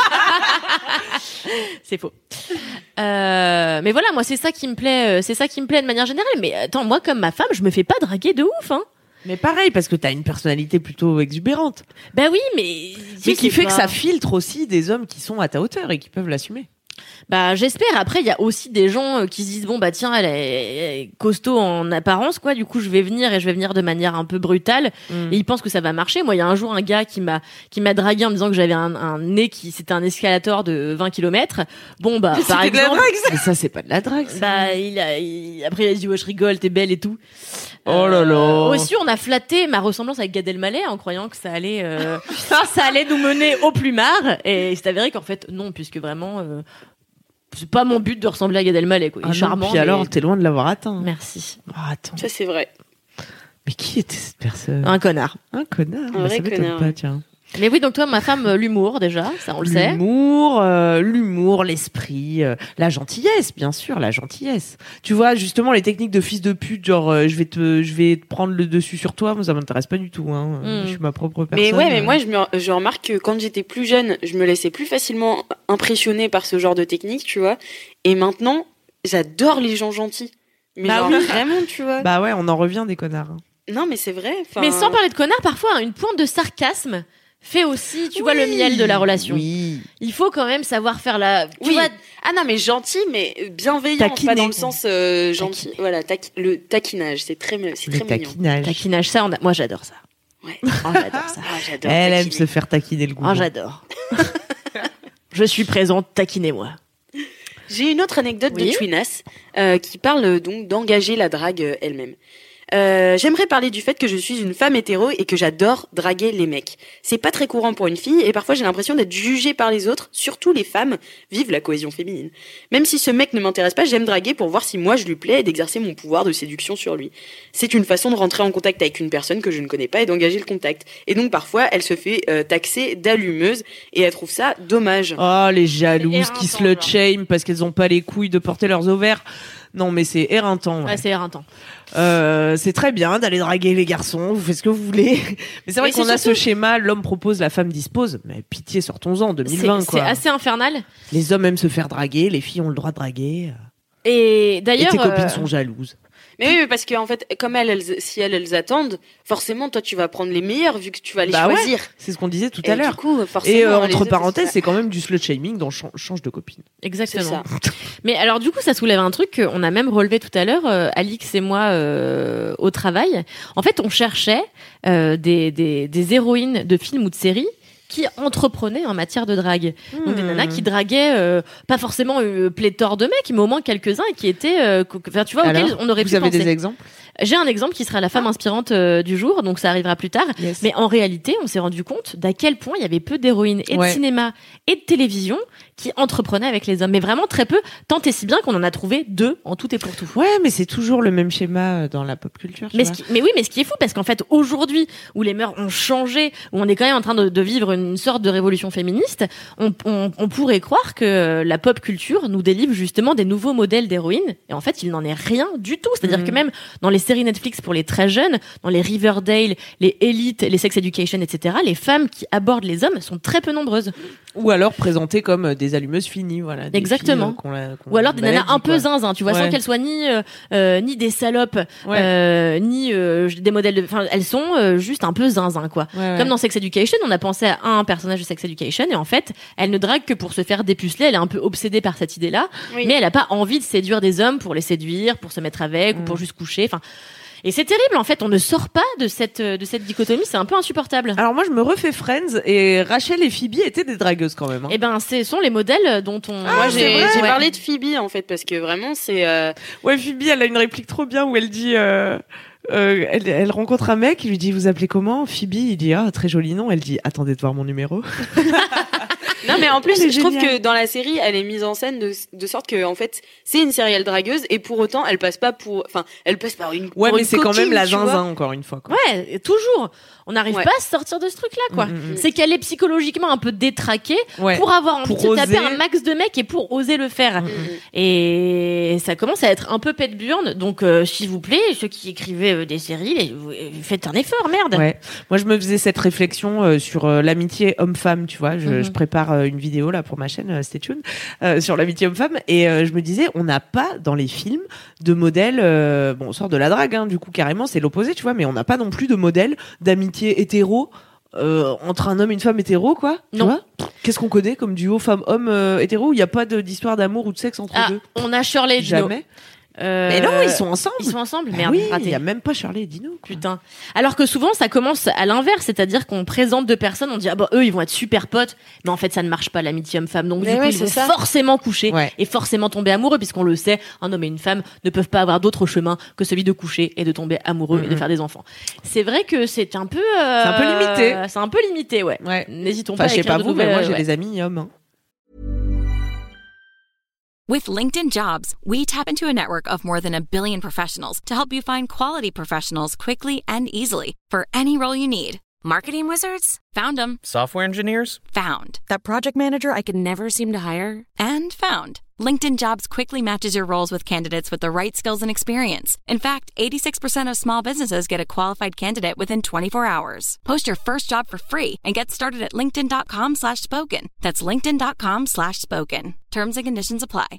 C'est faux. Mais voilà, moi c'est ça qui me plaît, de manière générale. Mais attends, moi comme ma femme, je me fais pas draguer de ouf, hein. Mais pareil, parce que t'as une personnalité plutôt exubérante. Bah oui, mais Mais qui c'est fait pas- que ça filtre aussi des hommes qui sont à ta hauteur et qui peuvent l'assumer. Bah j'espère. Après il y a aussi des gens qui se disent bon bah tiens elle est costaud en apparence quoi, du coup je vais venir de manière un peu brutale et ils pensent que ça va marcher. Moi il y a un jour un gars qui m'a dragué en me disant que j'avais un nez c'était un escalator de 20 km. Bon bah par exemple de la drague, ça. Mais ça c'est pas de la drague ça. Bah après il a dit ouais je rigole, t'es belle et tout. Oh là là. Aussi on a flatté ma ressemblance avec Gad Elmaleh en croyant que ça allait nous mener au plumard et c'est avéré qu'en fait non, puisque vraiment c'est pas mon but de ressembler à Gad Elmaleh quoi. Il est charmant. Puis alors t'es loin de l'avoir atteint. Merci. Oh, attends. Ça, c'est vrai. Mais qui était cette personne? Un connard. Un connard. Un vrai ça m'étonne connard, pas, ouais. tiens. Mais oui, donc toi, ma femme, l'humour déjà, ça on le sait. L'humour, l'esprit, la gentillesse, bien sûr, la gentillesse. Tu vois, justement, les techniques de fils de pute, genre, je vais te prendre le dessus sur toi, moi, ça m'intéresse pas du tout, hein. Je suis ma propre personne. Mais ouais, mais moi, je remarque que quand j'étais plus jeune, je me laissais plus facilement impressionner par ce genre de technique, tu vois. Et maintenant, j'adore les gens gentils. Mais Bah genre, oui. vraiment, tu vois. Bah ouais, on en revient des connards. Non, mais c'est vrai. Mais sans parler de connard, parfois, une pointe de sarcasme fait aussi, tu vois, le miel de la relation. Oui. Il faut quand même savoir faire la... Tu vois, Ah non, mais gentil, mais bienveillant, Taquiner. pas dans le sens gentil. Voilà, le taquinage, c'est très mignon. Taquinage. taquinage, ça, moi j'adore ça. Ouais. Oh, j'adore ça. Ah, j'adore. Elle aime taquiner. se faire taquiner le goût. Oh, j'adore. Je suis présente, taquinez-moi. J'ai une autre anecdote Oui. de Twinas qui parle donc d'engager la drague elle-même. J'aimerais parler du fait que je suis une femme hétéro et que j'adore draguer les mecs. C'est pas très courant pour une fille et parfois j'ai l'impression d'être jugée par les autres, surtout les femmes. Vive la cohésion féminine. Même si ce mec ne m'intéresse pas, j'aime draguer pour voir si moi je lui plais et d'exercer mon pouvoir de séduction sur lui. C'est une façon de rentrer en contact avec une personne que je ne connais pas et d'engager le contact. Et donc parfois elle se fait taxer d'allumeuse et elle trouve ça dommage. Oh, les jalouses C'est qui éreintant, slut shame parce qu'elles ont pas les couilles de porter leurs ovaires. Non, mais c'est éreintant. Ouais. Ouais, c'est éreintant. C'est très bien d'aller draguer les garçons, vous faites ce que vous voulez. Mais c'est vrai Mais qu'on c'est a surtout- ce schéma, l'homme propose, la femme dispose. Mais pitié, sortons-en, 2020 C'est quoi. assez infernal. Les hommes aiment se faire draguer, les filles ont le droit de draguer. Et Et d'ailleurs... tes copines sont jalouses. Mais oui, mais parce qu'en fait, comme si elles attendent, forcément toi tu vas prendre les meilleures vu que tu vas les Bah ouais, choisir. C'est ce qu'on disait tout Et à l'heure. Du coup, forcément, Et les entre autres, parenthèses, c'est c'est quand même du slut shaming dans change de copine. Exactement. ça. Mais alors du coup, ça soulève un truc qu'on a même relevé tout à l'heure, Alix et moi, au travail. En fait, on cherchait des héroïnes de films ou de séries qui entreprenaient en matière de drague. Donc des nanas qui draguaient pas forcément pléthore de mecs, mais au moins quelques-uns et qui étaient, enfin, tu vois, Alors, auxquels on aurait vous pu avez penser. des exemples? J'ai un exemple qui sera la femme inspirante du jour, donc ça arrivera plus tard. Yes. Mais en réalité, on s'est rendu compte d'à quel point il y avait peu d'héroïnes et de Ouais. cinéma et de télévision qui entreprenaient avec les hommes. Mais vraiment très peu, tant et si bien qu'on en a trouvé 2 en tout et pour tout. Ouais, mais c'est toujours le même schéma dans la pop culture. tu Mais, vois. mais oui, mais ce qui est fou, parce qu'en fait, aujourd'hui, où les mœurs ont changé, où on est quand même en train de vivre une sorte de révolution féministe, on pourrait croire que la pop culture nous délivre justement des nouveaux modèles d'héroïnes. Et en fait, il n'en est rien du tout. C'est-à-dire que même dans les séries Netflix pour les très jeunes, dans les Riverdale, les Elite, les Sex Education, etc., les femmes qui abordent les hommes sont très peu nombreuses. Ou alors présentées comme des allumeuses finies, voilà. Des Exactement. filles, qu'on Ou alors des nanas un peu quoi. zinzin, tu vois, Ouais. sans qu'elles soient ni des salopes, Ouais. ni des modèles de... Enfin, elles sont juste un peu zinzin, quoi. Ouais, ouais. Comme dans Sex Education, on a pensé à un personnage de Sex Education, et en fait, elle ne drague que pour se faire dépuceler, elle est un peu obsédée par cette idée-là, Oui. mais elle a pas envie de séduire des hommes pour les séduire, pour se mettre avec, ou pour juste coucher, enfin... Et c'est terrible, en fait, on ne sort pas de cette dichotomie, c'est un peu insupportable. Alors moi je me refais Friends et Rachel et Phoebe étaient des dragueuses quand même. Hein. Eh ben, ce sont les modèles dont on... Moi, j'ai Ouais. parlé de Phoebe en fait parce que vraiment c'est Ouais, Phoebe elle a une réplique trop bien où elle dit elle rencontre un mec, il lui dit vous appelez comment? Phoebe, il dit ah très joli nom, elle dit attendez de voir mon numéro. non mais en plus Elle est je trouve géniale. que dans la série elle est mise en scène de sorte que en fait c'est une serial dragueuse et pour autant elle passe pas pour enfin elle passe par une Ouais pour mais une c'est quand même coquine, la tu vois. zinzin encore une fois quoi. Ouais, et toujours. On n'arrive Ouais. pas à se sortir de ce truc-là, quoi. Mm. C'est qu'elle est psychologiquement un peu détraquée Ouais. pour avoir envie Pour de se taper oser. un max de mecs et pour oser le faire. Et ça commence à être un peu pète burne. Donc, s'il vous plaît, ceux qui écrivaient des séries, faites un effort, merde. Ouais. Moi, je me faisais cette réflexion sur l'amitié homme-femme, tu vois. Je prépare une vidéo là pour ma chaîne, stay tuned, sur l'amitié homme-femme. Et je me disais, on n'a pas dans les films de modèle. Bon, on sort de la drague, hein, du coup carrément, c'est l'opposé, tu vois. Mais on n'a pas non plus de modèle d'amitié hétéro. entre un homme et une femme hétéro, quoi. Tu Non. vois Qu'est-ce qu'on connaît comme duo femme-homme hétéro où il n'y a pas d'histoire d'amour ou de sexe entre deux? On a Shirley et Dino. Jamais. Mais non, ils sont ensemble. Ils sont ensemble, Ah merde, oui, raté. il y a même pas Shirley et Dino. Quoi. Putain. Alors que souvent, ça commence à l'inverse, c'est-à-dire qu'on présente deux personnes, on dit ah bah eux ils vont être super potes, mais en fait ça ne marche pas l'amitié homme-femme. Donc Mais du coup ouais, ils vont c'est ça. forcément coucher Ouais. et forcément tomber amoureux, puisqu'on le sait, un homme et une femme ne peuvent pas avoir d'autre chemin que celui de coucher et de tomber amoureux et de faire des enfants. C'est vrai que c'est un peu C'est un peu limité. C'est un peu limité, ouais. Ouais. N'hésitons Enfin, pas. je à sais écrire pas de vous, mais moi nouvelles, j'ai ouais. des amis hommes. Hein. With LinkedIn Jobs, we tap into a network of more than 1 billion professionals to help you find quality professionals quickly and easily for any role you need. Marketing wizards? Found them. Software engineers? Found. That project manager I could never seem to hire? And found. LinkedIn Jobs quickly matches your roles with candidates with the right skills and experience. In fact, 86% of small businesses get a qualified candidate within 24 hours. Post your first job for free and get started at linkedin.com/spoken. That's linkedin.com/spoken. Terms and conditions apply.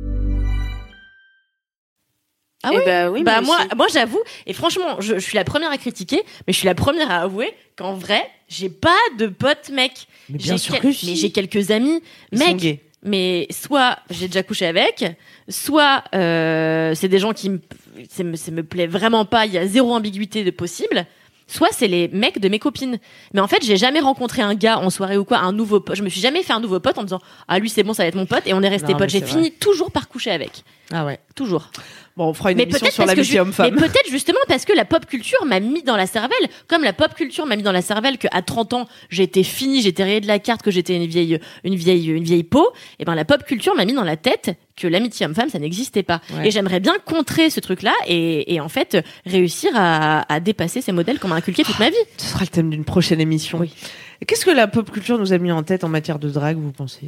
Ah Eh oui, bah oui, bah moi moi aussi. j'avoue, et franchement je suis la première à critiquer, mais je suis la première à avouer qu'en vrai j'ai pas de potes mecs. Mais bien J'ai sûr que si. mais j'ai quelques amis Ils sont mecs. gays. Mais soit j'ai déjà couché avec, soit c'est des gens qui ça me plaît vraiment pas, il y a zéro ambiguïté de possible. Soit c'est les mecs de mes copines. Mais en fait, j'ai jamais rencontré un gars en soirée ou quoi, un nouveau pote. Je me suis jamais fait un nouveau pote en me disant ah lui c'est bon, ça va être mon pote, et on est resté Non, potes. mais J'ai c'est fini toujours par coucher avec. Ah ouais. Toujours. Bon, on fera une Mais émission peut-être sur parce que l'amitié homme-femme. mais peut-être justement parce que la pop culture m'a mis dans la cervelle, comme la pop culture m'a mis dans la cervelle qu'à 30 ans j'étais finie, j'étais rayée de la carte, que j'étais une vieille peau. Et ben la pop culture m'a mis dans la tête que l'amitié homme-femme ça n'existait pas. Ouais. Et j'aimerais bien contrer ce truc-là et en fait réussir à dépasser ces modèles qu'on m'a inculqués toute ma vie. Ce sera le thème d'une prochaine émission. Oui. Et qu'est-ce que la pop culture nous a mis en tête en matière de drague, vous pensez?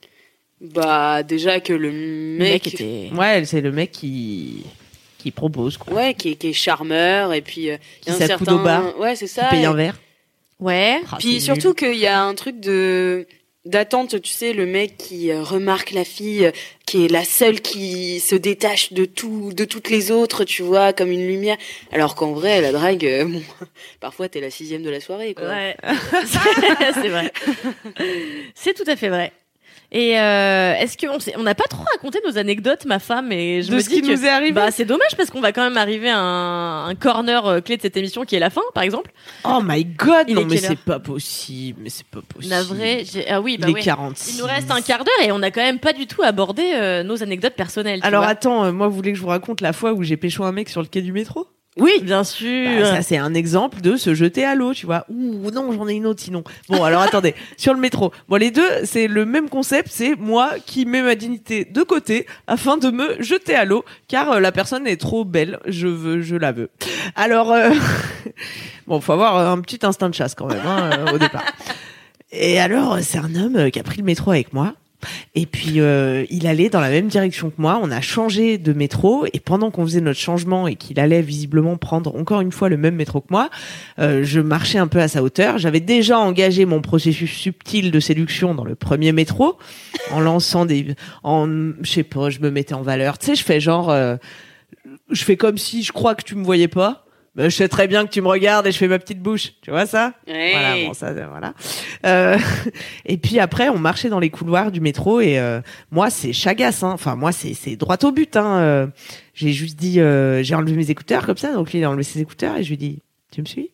Bah, déjà que le Le mec. était. Ouais, c'est le mec qui propose, quoi. Ouais, qui est charmeur, et puis. Qui s'accoude au bar, Ouais, c'est Qui ça. paye et- un verre. Ouais. Ah, Puis c'est surtout nul. qu'il y a un truc d'attente, tu sais, le mec qui remarque la fille, qui est la seule qui se détache de toutes les autres, tu vois, comme une lumière. Alors qu'en vrai, la drague, bon, parfois t'es la 6e de la soirée, quoi. Ouais. C'est vrai. C'est tout à fait vrai. Et est-ce qu'on n'a pas trop raconté nos anecdotes, ma femme, et je De me ce dis qui que nous est arrivé. bah c'est dommage parce qu'on va quand même arriver à un corner clé de cette émission qui est la fin, par exemple. Oh my god, Il non est mais quelle c'est heure pas possible, Navré. Ah oui, bah Il est ouais. 46. Il nous reste un quart d'heure et on n'a quand même pas du tout abordé nos anecdotes personnelles. tu Alors vois. attends, moi vous voulez que je vous raconte la fois où j'ai pécho un mec sur le quai du métro? Oui, bien sûr. Bah, ça c'est un exemple de se jeter à l'eau, tu vois. Ouh non, j'en ai une autre sinon. Bon alors attendez, sur le métro. Bon les deux, c'est le même concept, c'est moi qui mets ma dignité de côté afin de me jeter à l'eau car la personne est trop belle, je la veux. Alors bon, faut avoir un petit instinct de chasse quand même au départ. Et alors c'est un homme qui a pris le métro avec moi. Et puis il allait dans la même direction que moi, on a changé de métro et pendant qu'on faisait notre changement et qu'il allait visiblement prendre encore une fois le même métro que moi, je marchais un peu à sa hauteur. J'avais déjà engagé mon processus subtil de séduction dans le premier métro en lançant je sais pas, je me mettais en valeur. Tu sais, je fais genre je fais comme si je crois que tu me voyais pas. Je sais très bien que tu me regardes et je fais ma petite bouche. Tu vois ça? Ouais. Voilà, bon, ça, voilà. Et puis après, on marchait dans les couloirs du métro et moi, c'est chagasse. Hein. Enfin, moi, c'est droit au but. Hein. J'ai juste dit, j'ai enlevé mes écouteurs comme ça. Donc lui, il a enlevé ses écouteurs et je lui dis, tu me suis?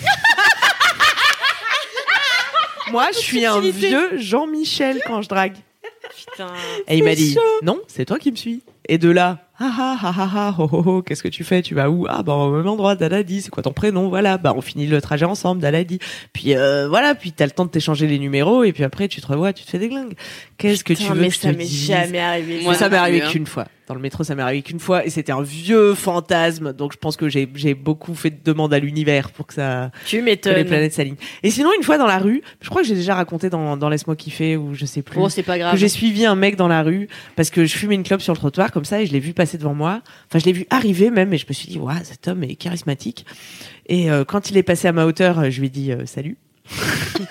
Moi, je suis un vieux Jean-Michel quand je drague. Putain. Et il m'a dit, non, c'est toi qui me suis. Et de là, qu'est-ce que tu fais? Tu vas où? Ah, bah, au même endroit, Daladi. C'est quoi ton prénom? Voilà. Bah, on finit le trajet ensemble, Daladi. Puis, voilà. Puis, t'as le temps de t'échanger les numéros. Et puis après, tu te revois, tu te fais des glingues. Qu'est-ce que tu veux mais que je ça te m'est dise? jamais arrivé. Moi, Ça non m'est arrivé plus, hein. qu'une fois. Dans le métro, ça m'est arrivé qu'une fois. Et c'était un vieux fantasme. Donc, je pense que j'ai beaucoup fait de demandes à l'univers pour que Tu que les m'étonnes. planètes s'alignent. Et sinon, une fois dans la rue, je crois que j'ai déjà raconté dans Laisse-moi kiffer ou je sais plus. Oh, c'est pas grave. Que j'ai suivi un mec dans la rue parce que je fumais une clope sur le trottoir comme ça et je l'ai vu passer devant moi. Enfin, je l'ai vu arriver même et je me suis dit, waouh, cet homme est charismatique. Et quand il est passé à ma hauteur, je lui ai dit salut.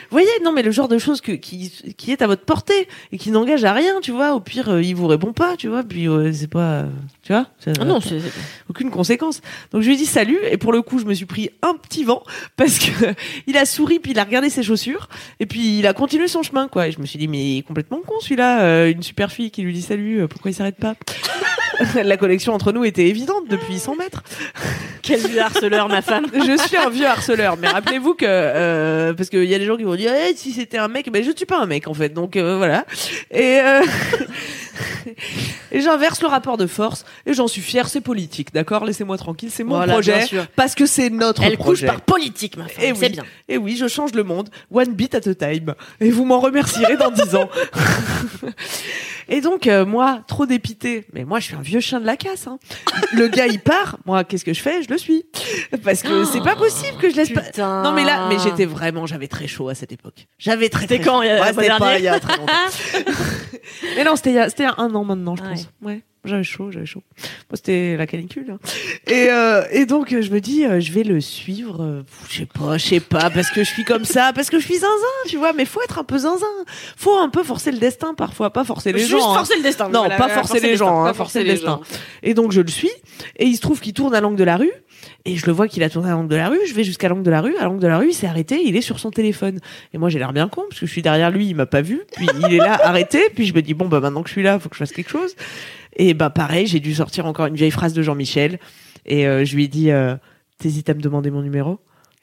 voyez, non, mais le genre de choses qui est à votre portée et qui n'engage à rien, tu vois. Au pire, il vous répond pas, tu vois. Puis c'est pas, tu vois. Non, c'est aucune conséquence. Donc je lui ai dit salut et pour le coup, je me suis pris un petit vent parce que il a souri puis il a regardé ses chaussures et puis il a continué son chemin, quoi. Et je me suis dit mais il est complètement con celui-là, une super fille qui lui dit salut, pourquoi il s'arrête pas? La connexion entre nous était évidente depuis 100 mètres. Quel vieux harceleur, ma femme. Je suis un vieux harceleur, mais rappelez-vous que parce qu'il y a des gens qui vont dire si c'était un mec, mais je ne suis pas un mec en fait, donc voilà. Et j'inverse le rapport de force et j'en suis fière, c'est politique, d'accord. Laissez-moi tranquille, c'est mon projet, parce que c'est notre projet. Elle couche par politique, ma femme. C'est bien. Et oui, je change le monde, one bit at a time, et vous m'en remercierez dans 10 ans. Et donc moi, trop dépité, mais moi je suis un vieux chien de la casse. Hein. Le gars il part, moi qu'est-ce que je fais? Je le suis, parce que c'est pas possible que je laisse pas. Non mais là, mais j'avais très chaud à cette époque. J'avais très. C'était quand? C'était pas il y a très longtemps. Mais non, c'était il y a 1 an maintenant, je pense. Ouais. J'avais chaud. Moi, c'était la canicule. Hein. Et donc, je me dis, je vais le suivre. Je sais pas, parce que je suis comme ça, parce que je suis zinzin, tu vois. Mais faut être un peu zinzin. Faut un peu forcer le destin parfois, pas forcer les gens. Juste forcer le destin. Non, pas forcer les gens, forcer le destin. Et donc, je le suis. Et il se trouve qu'il tourne à l'angle de la rue. Et je le vois qu'il a tourné à l'angle de la rue. Je vais jusqu'à l'angle de la rue. À l'angle de la rue, il s'est arrêté. Il est sur son téléphone. Et moi, j'ai l'air bien con parce que je suis derrière lui. Il m'a pas vu. Puis il est là, arrêté. Puis je me dis bon, bah maintenant que je suis là, faut que je fasse quelque chose. Et bah pareil, j'ai dû sortir encore une vieille phrase de Jean-Michel. Et je lui ai dit t'hésites à me demander mon numéro?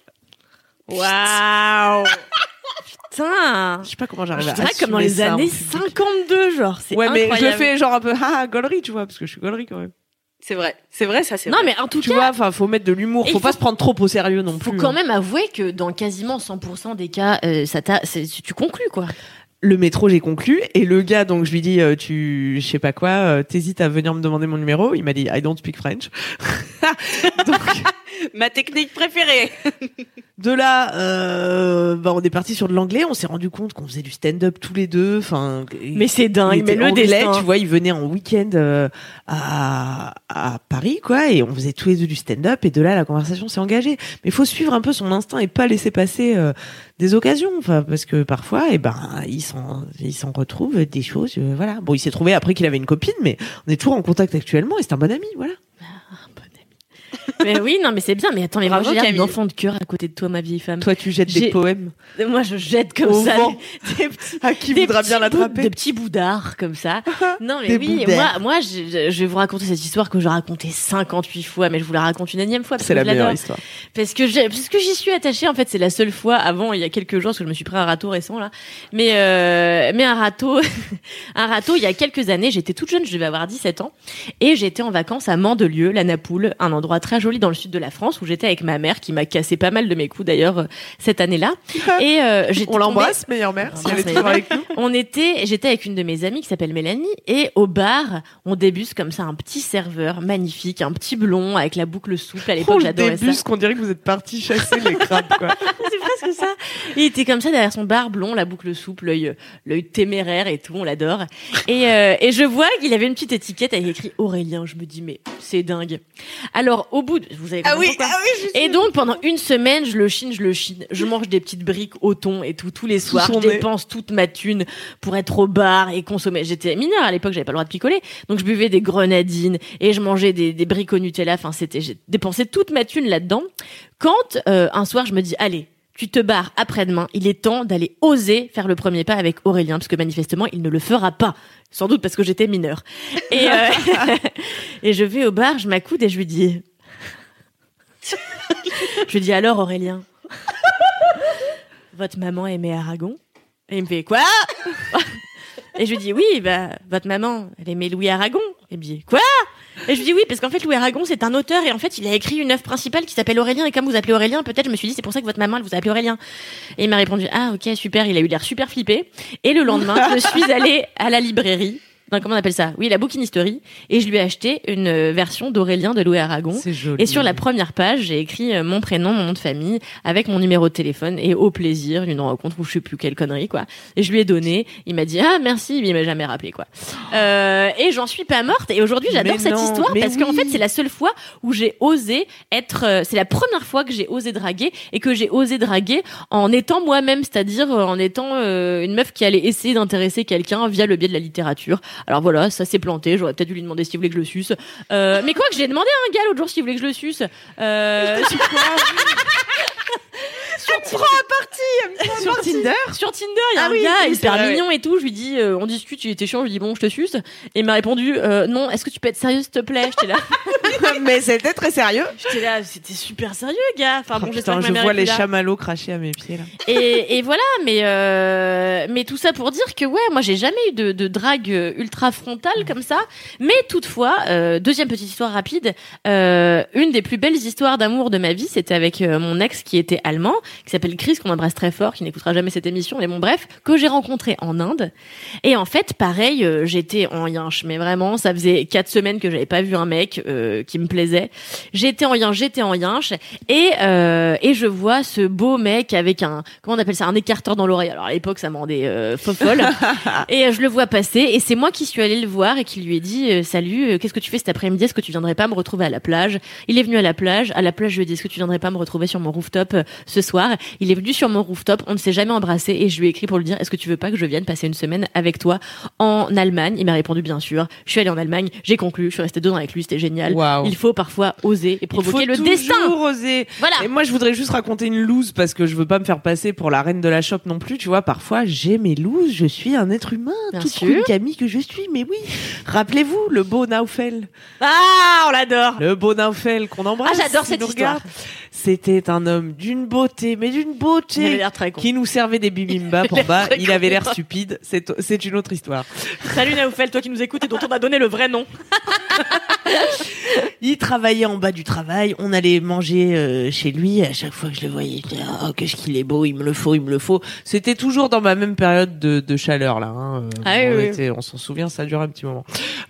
Waouh. Putain. Je sais pas comment j'arrive à assumer comme dans les années 52, genre. C'est incroyable. Mais je le fais genre un peu gaulerie, tu vois, parce que je suis gaulerie quand même. C'est vrai, ça c'est non, vrai. Mais en tout tu cas, vois, enfin, faut mettre de l'humour, faut pas se prendre trop au sérieux non plus. Faut quand même avouer que dans quasiment 100% des cas, tu conclus, quoi. Le métro, j'ai conclu, et le gars, donc je lui dis, je sais pas quoi, t'hésites à venir me demander mon numéro? Il m'a dit, I don't speak French. Donc, ma technique préférée. De là, on est parti sur de l'anglais. On s'est rendu compte qu'on faisait du stand-up tous les deux. Enfin, mais c'est dingue. Mais le anglais, destin. Tu vois, il venait en week-end à Paris, quoi, et on faisait tous les deux du stand-up. Et de là, la conversation s'est engagée. Mais il faut suivre un peu son instinct et pas laisser passer des occasions. Enfin, parce que parfois, il s'en retrouve des choses. Voilà. Bon, il s'est trouvé après qu'il avait une copine, mais on est toujours en contact actuellement et c'est un bon ami. Voilà. Mais oui, non, mais c'est bien. Mais attends, mais bravo, moi, j'ai l'air Camille. d'enfant de cœur à côté de toi, ma vieille femme. Toi, tu jettes des poèmes. Moi, je jette comme au ça. Vent. Des petits, à qui voudra bien l'attraper? Des petits bouts d'art, comme ça. Non, mais des oui, boudards. moi, je vais vous raconter cette histoire que j'ai racontée 58 fois, mais je vous la raconte une énième fois. C'est la meilleure histoire. Parce que j'y suis attachée. En fait, c'est la seule fois avant, il y a quelques jours, parce que je me suis pris un râteau récent, là. Mais un râteau, il y a quelques années, j'étais toute jeune, je devais avoir 17 ans. Et j'étais en vacances à Mandelieu, la Napoule, un endroit très joli dans le sud de la France, où j'étais avec ma mère, qui m'a cassé pas mal de mes coups d'ailleurs cette année-là. Et on l'embrasse, meilleure mère, si elle est toujours avec nous. J'étais avec une de mes amies qui s'appelle Mélanie, et au bar, on débuse comme ça un petit serveur magnifique, un petit blond avec la boucle souple. À l'époque, j'adorais ça. Qu'on dirait que vous êtes partis chasser les crabes, quoi. C'est presque ça. Il était comme ça derrière son bar blond, la boucle souple, l'œil téméraire et tout, on l'adore. Et je vois qu'il avait une petite étiquette avec écrit Aurélien. Je me dis mais c'est dingue. Alors au bout, vous avez compris pourquoi. Et donc pendant une semaine, je le chine. Je mange des petites briques au thon et tout tous les soirs. Je dépense toute ma thune pour être au bar et consommer. J'étais mineure à l'époque, j'avais pas le droit de picoler, donc je buvais des grenadines et je mangeais des briques au Nutella. Enfin j'ai dépensé toute ma thune là-dedans. Quand un soir je me dis allez, tu te barres après-demain, il est temps d'aller oser faire le premier pas avec Aurélien, parce que manifestement, il ne le fera pas. Sans doute parce que j'étais mineure. Et, et je vais au bar, je m'accoude et je lui dis... alors Aurélien, votre maman aimait Aragon? Et il me fait quoi? Et je lui dis oui, votre maman, elle aimait Louis Aragon. Et il me dit quoi? Et je lui dis oui, parce qu'en fait Louis Aragon c'est un auteur et en fait il a écrit une œuvre principale qui s'appelle Aurélien, et comme vous appelez Aurélien, peut-être je me suis dit c'est pour ça que votre maman elle vous a appelé Aurélien. Et il m'a répondu ah ok super, il a eu l'air super flippé. Et le lendemain je suis allée à la librairie comment on appelle ça ? Oui, la bouquinisterie. Et je lui ai acheté une version d'Aurélien de Louis Aragon. C'est joli. Et sur la première page, j'ai écrit mon prénom, mon nom de famille, avec mon numéro de téléphone et au plaisir d'une rencontre ou je sais plus quelle connerie, quoi. Et je lui ai donné. Il m'a dit, ah, merci, mais il m'a jamais rappelé, quoi. Et j'en suis pas morte. Et aujourd'hui, j'adore cette histoire parce qu'en fait, c'est la seule fois où j'ai osé être, c'est la première fois que j'ai osé draguer et que j'ai osé draguer en étant moi-même, c'est-à-dire en étant une meuf qui allait essayer d'intéresser quelqu'un via le biais de la littérature. Alors voilà, ça s'est planté. J'aurais peut-être dû lui demander s'il voulait que je le suce. Mais quoi que j'ai demandé à un gars l'autre jour s'il voulait que je le suce. Sur Tinder. Sur Tinder, il y a un gars hyper mignon et tout. Je lui dis, on discute, il était chiant. Je lui dis, bon, je te suce. Et il m'a répondu, non, est-ce que tu peux être sérieux, s'il te plaît? J'étais là. Mais c'était très sérieux. J'étais là, c'était super sérieux, gars. Enfin bon, j'espère que ma je mère vois est plus les là. chamallows cracher à mes pieds là. Et voilà, mais tout ça pour dire que ouais, moi j'ai jamais eu de drague ultra frontale comme ça. Mais toutefois, deuxième petite histoire rapide, une des plus belles histoires d'amour de ma vie, c'était avec mon ex qui était allemand, qui s'appelle Chris, qu'on embrasse très fort, qui n'écoutera jamais cette émission, mais bon bref, que j'ai rencontré en Inde. Et en fait, pareil, j'étais en yinche, mais vraiment, ça faisait 4 semaines que j'avais pas vu un mec qui me plaisait. J'étais en yinche, et je vois ce beau mec avec un, comment on appelle ça, un écarteur dans l'oreille. Alors à l'époque, ça me rendait folle. Et je le vois passer, et c'est moi qui suis allée le voir et qui lui ai dit salut, qu'est-ce que tu fais cet après-midi? Est-ce que tu viendrais pas me retrouver à la plage? Il est venu à la plage. À la plage, je lui ai dit est-ce que tu viendrais pas me retrouver sur mon rooftop ce soir? Il est venu sur mon rooftop. On ne s'est jamais embrassé, et je lui ai écrit pour lui dire est-ce que tu veux pas que je vienne passer une semaine avec toi en Allemagne? Il m'a répondu bien sûr. Je suis allée en Allemagne, j'ai conclu, je suis restée 2 ans avec lui, c'était génial. Wow. Il faut parfois oser et provoquer le destin. Il faut toujours oser. Voilà. Et moi, je voudrais juste raconter une loose parce que je veux pas me faire passer pour la reine de la shop non plus. Tu vois, parfois, j'ai mes looses. Je suis un être humain, Bien toute sûr. cool Camille que je suis. Mais oui, rappelez-vous le beau Naufel. Ah, on l'adore. Le beau Naufel qu'on embrasse. Ah, j'adore s'il cette nous histoire. regarde. C'était un homme d'une beauté, mais d'une Il beauté. avait l'air très con. Qui nous servait des bibimbap en bas. Il avait l'air stupide. C'est une autre histoire. Salut Naoufel, toi qui nous écoutes et dont on a donné le vrai nom. Il travaillait en bas du travail. On allait manger chez lui. À chaque fois que je le voyais, je disais, oh, qu'est-ce qu'il est beau, il me le faut. C'était toujours dans ma même période de chaleur, là. Hein. On s'en souvient, ça dure un petit moment.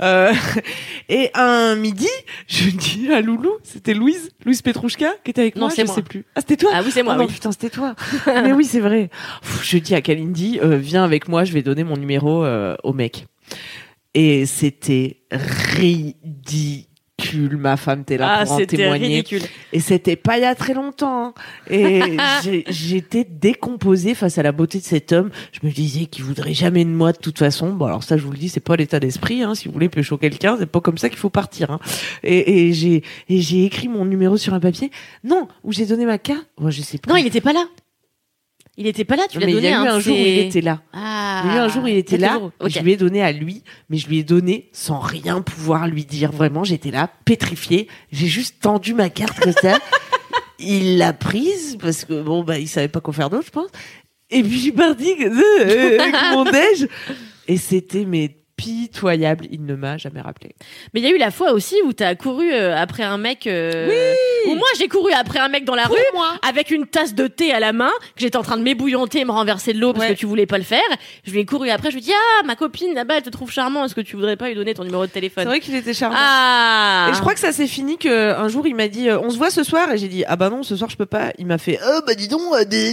Et un midi, je dis à Loulou, c'était Louise Petrouchka qui était avec Non, moi, c'est je moi. sais plus. Ah, c'était toi? Ah oui, c'est moi, Ah non, oui. putain, c'était toi. Mais oui, c'est vrai. Je dis à Kalindi, viens avec moi, je vais donner mon numéro au mec. Et c'était ridicule. Ma femme, t'es là pour en c'était témoigner. ridicule. Et c'était pas il y a très longtemps. Hein. Et j'étais décomposée face à la beauté de cet homme. Je me disais qu'il voudrait jamais de moi de toute façon. Bon, alors ça, je vous le dis, c'est pas l'état d'esprit. Hein. Si vous voulez pécho quelqu'un, c'est pas comme ça qu'il faut partir. Hein. Et j'ai écrit mon numéro sur un papier. Non, où j'ai donné ma carte. Moi, je sais plus. Non, il était pas là. Il était pas là, tu l'as mais donné il y a eu un jour où il était là. Ah. Il y a eu un jour où il était là, Ok. je lui ai donné à lui, mais je lui ai donné sans rien pouvoir lui dire. Vraiment, j'étais là, pétrifiée. J'ai juste tendu ma carte comme ça. Il l'a prise, parce que bon, bah, il savait pas quoi faire d'autre, je pense. Et puis, je suis partie avec mon déj. Et c'était, mais pitoyable. Il ne m'a jamais rappelé. Mais il y a eu la fois aussi où t'as couru après un mec. Où moi j'ai couru après un mec dans la rue avec une tasse de thé à la main que j'étais en train de m'ébouillanter et me renverser de l'eau parce que tu voulais pas le faire. Je lui ai couru après. Je lui ai dit ma copine là-bas elle te trouve charmant. Est-ce que tu voudrais pas lui donner ton numéro de téléphone? C'est vrai qu'il était charmant. Ah. Et je crois que ça s'est fini qu'un jour il m'a dit on se voit ce soir, et j'ai dit ah bah non, ce soir je peux pas. Il m'a fait bah dis donc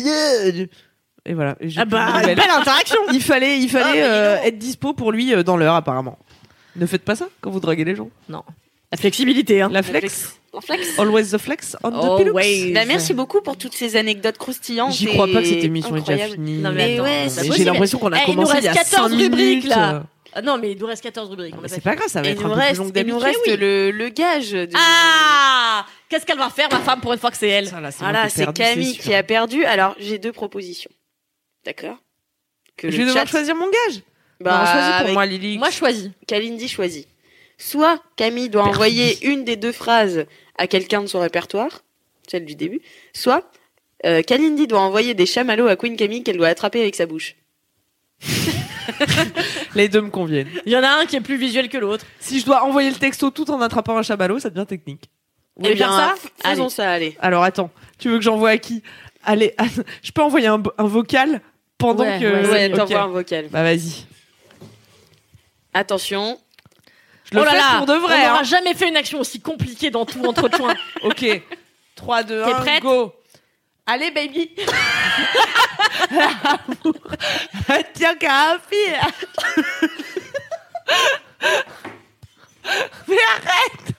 et voilà. Et j'ai plus de nouvelles. belle interaction. Il fallait être dispo pour lui dans l'heure apparemment. Ne faites pas ça quand vous draguez les gens. Non. La flexibilité hein. La flex. En flex. Always the flex on the pillows. Always. Bah, merci beaucoup pour toutes ces anecdotes croustillantes. J'y crois pas que cette et émission est déjà incroyables. finie. Non, mais attends, ouais, c'est pas J'ai possible. l'impression qu'on a Il nous commencé il y reste a 5 14 rubriques minutes. là. Ah non, mais il nous reste 14 rubriques. Mais c'est pas grave, ça va Et être il un nous peu plus reste, long que il nous d'habitude. reste le gage. De... Ah. Qu'est-ce qu'elle va faire ma femme pour une fois que c'est elle? Ça, là, c'est moi Voilà, qui ai c'est perdu, Camille c'est qui sûr. a perdu. Alors, j'ai 2 propositions. D'accord? Que Je le vais devoir chat- choisir mon gage. Bah, Non, choisis pour avec moi, Lily. Moi je choisis. Kalindi choisit. Soit Camille doit envoyer une des 2 phrases à quelqu'un de son répertoire, celle du début, soit Kalindi doit envoyer des chamallows à Queen Camille qu'elle doit attraper avec sa bouche. Les deux me conviennent. Il y en a un qui est plus visuel que l'autre. Si je dois envoyer le texto tout en attrapant un chamallow, ça devient technique. Vous voulez faire ça? Faisons Allez. ça, allez. Alors attends, tu veux que j'envoie à qui? Allez, je peux envoyer un vocal pendant Ouais, que... Ouais, Ok. t'envoies un vocal. Bah vas-y. Attention. Je le fais pour de vrai. On n'aura hein. jamais fait une action aussi compliquée dans tout entre choix. Ok. 3, 2, 1, T'es prête go. Allez, baby. L'amour. Tiens, qu'à un fil. Mais arrête.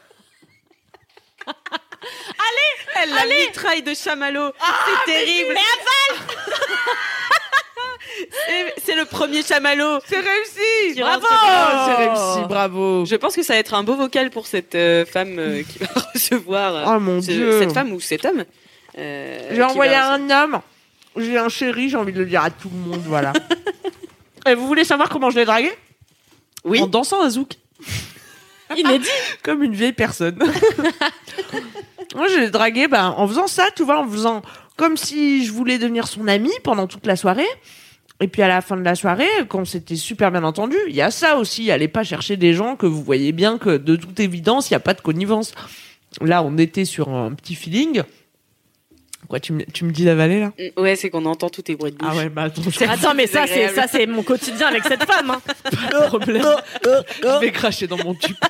Elle la mitraille de chamallow. C'est terrible. Mais avale. C'est le premier chamallow. C'est réussi. Bravo. C'est réussi, bravo. Je pense que ça va être un beau vocal pour cette femme qui va recevoir. Oh mon Dieu. Cette femme ou cet homme. J'ai envoyé un homme. J'ai un chéri, j'ai envie de le dire à tout le monde, voilà. Et vous voulez savoir comment je l'ai dragué ? Oui. En dansant un zouk. Inédit. Comme une vieille personne. Moi, je l'ai dragué en faisant ça, tu vois, en faisant comme si je voulais devenir son amie pendant toute la soirée. Et puis à la fin de la soirée, quand c'était super bien entendu, il y a ça aussi. Allez pas chercher des gens que vous voyez bien que de toute évidence, il n'y a pas de connivence. Là, on était sur un petit feeling. Quoi, tu me dis d'avaler là ? Ouais, c'est qu'on entend tous tes bruits de bouche. Ah ouais, attends. Attends, mais ça c'est mon quotidien avec cette femme. Hein. Pas de problème. Je vais cracher dans mon tube.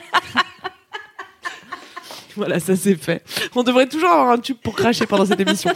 Voilà, ça c'est fait. On devrait toujours avoir un tube pour cracher pendant cette émission.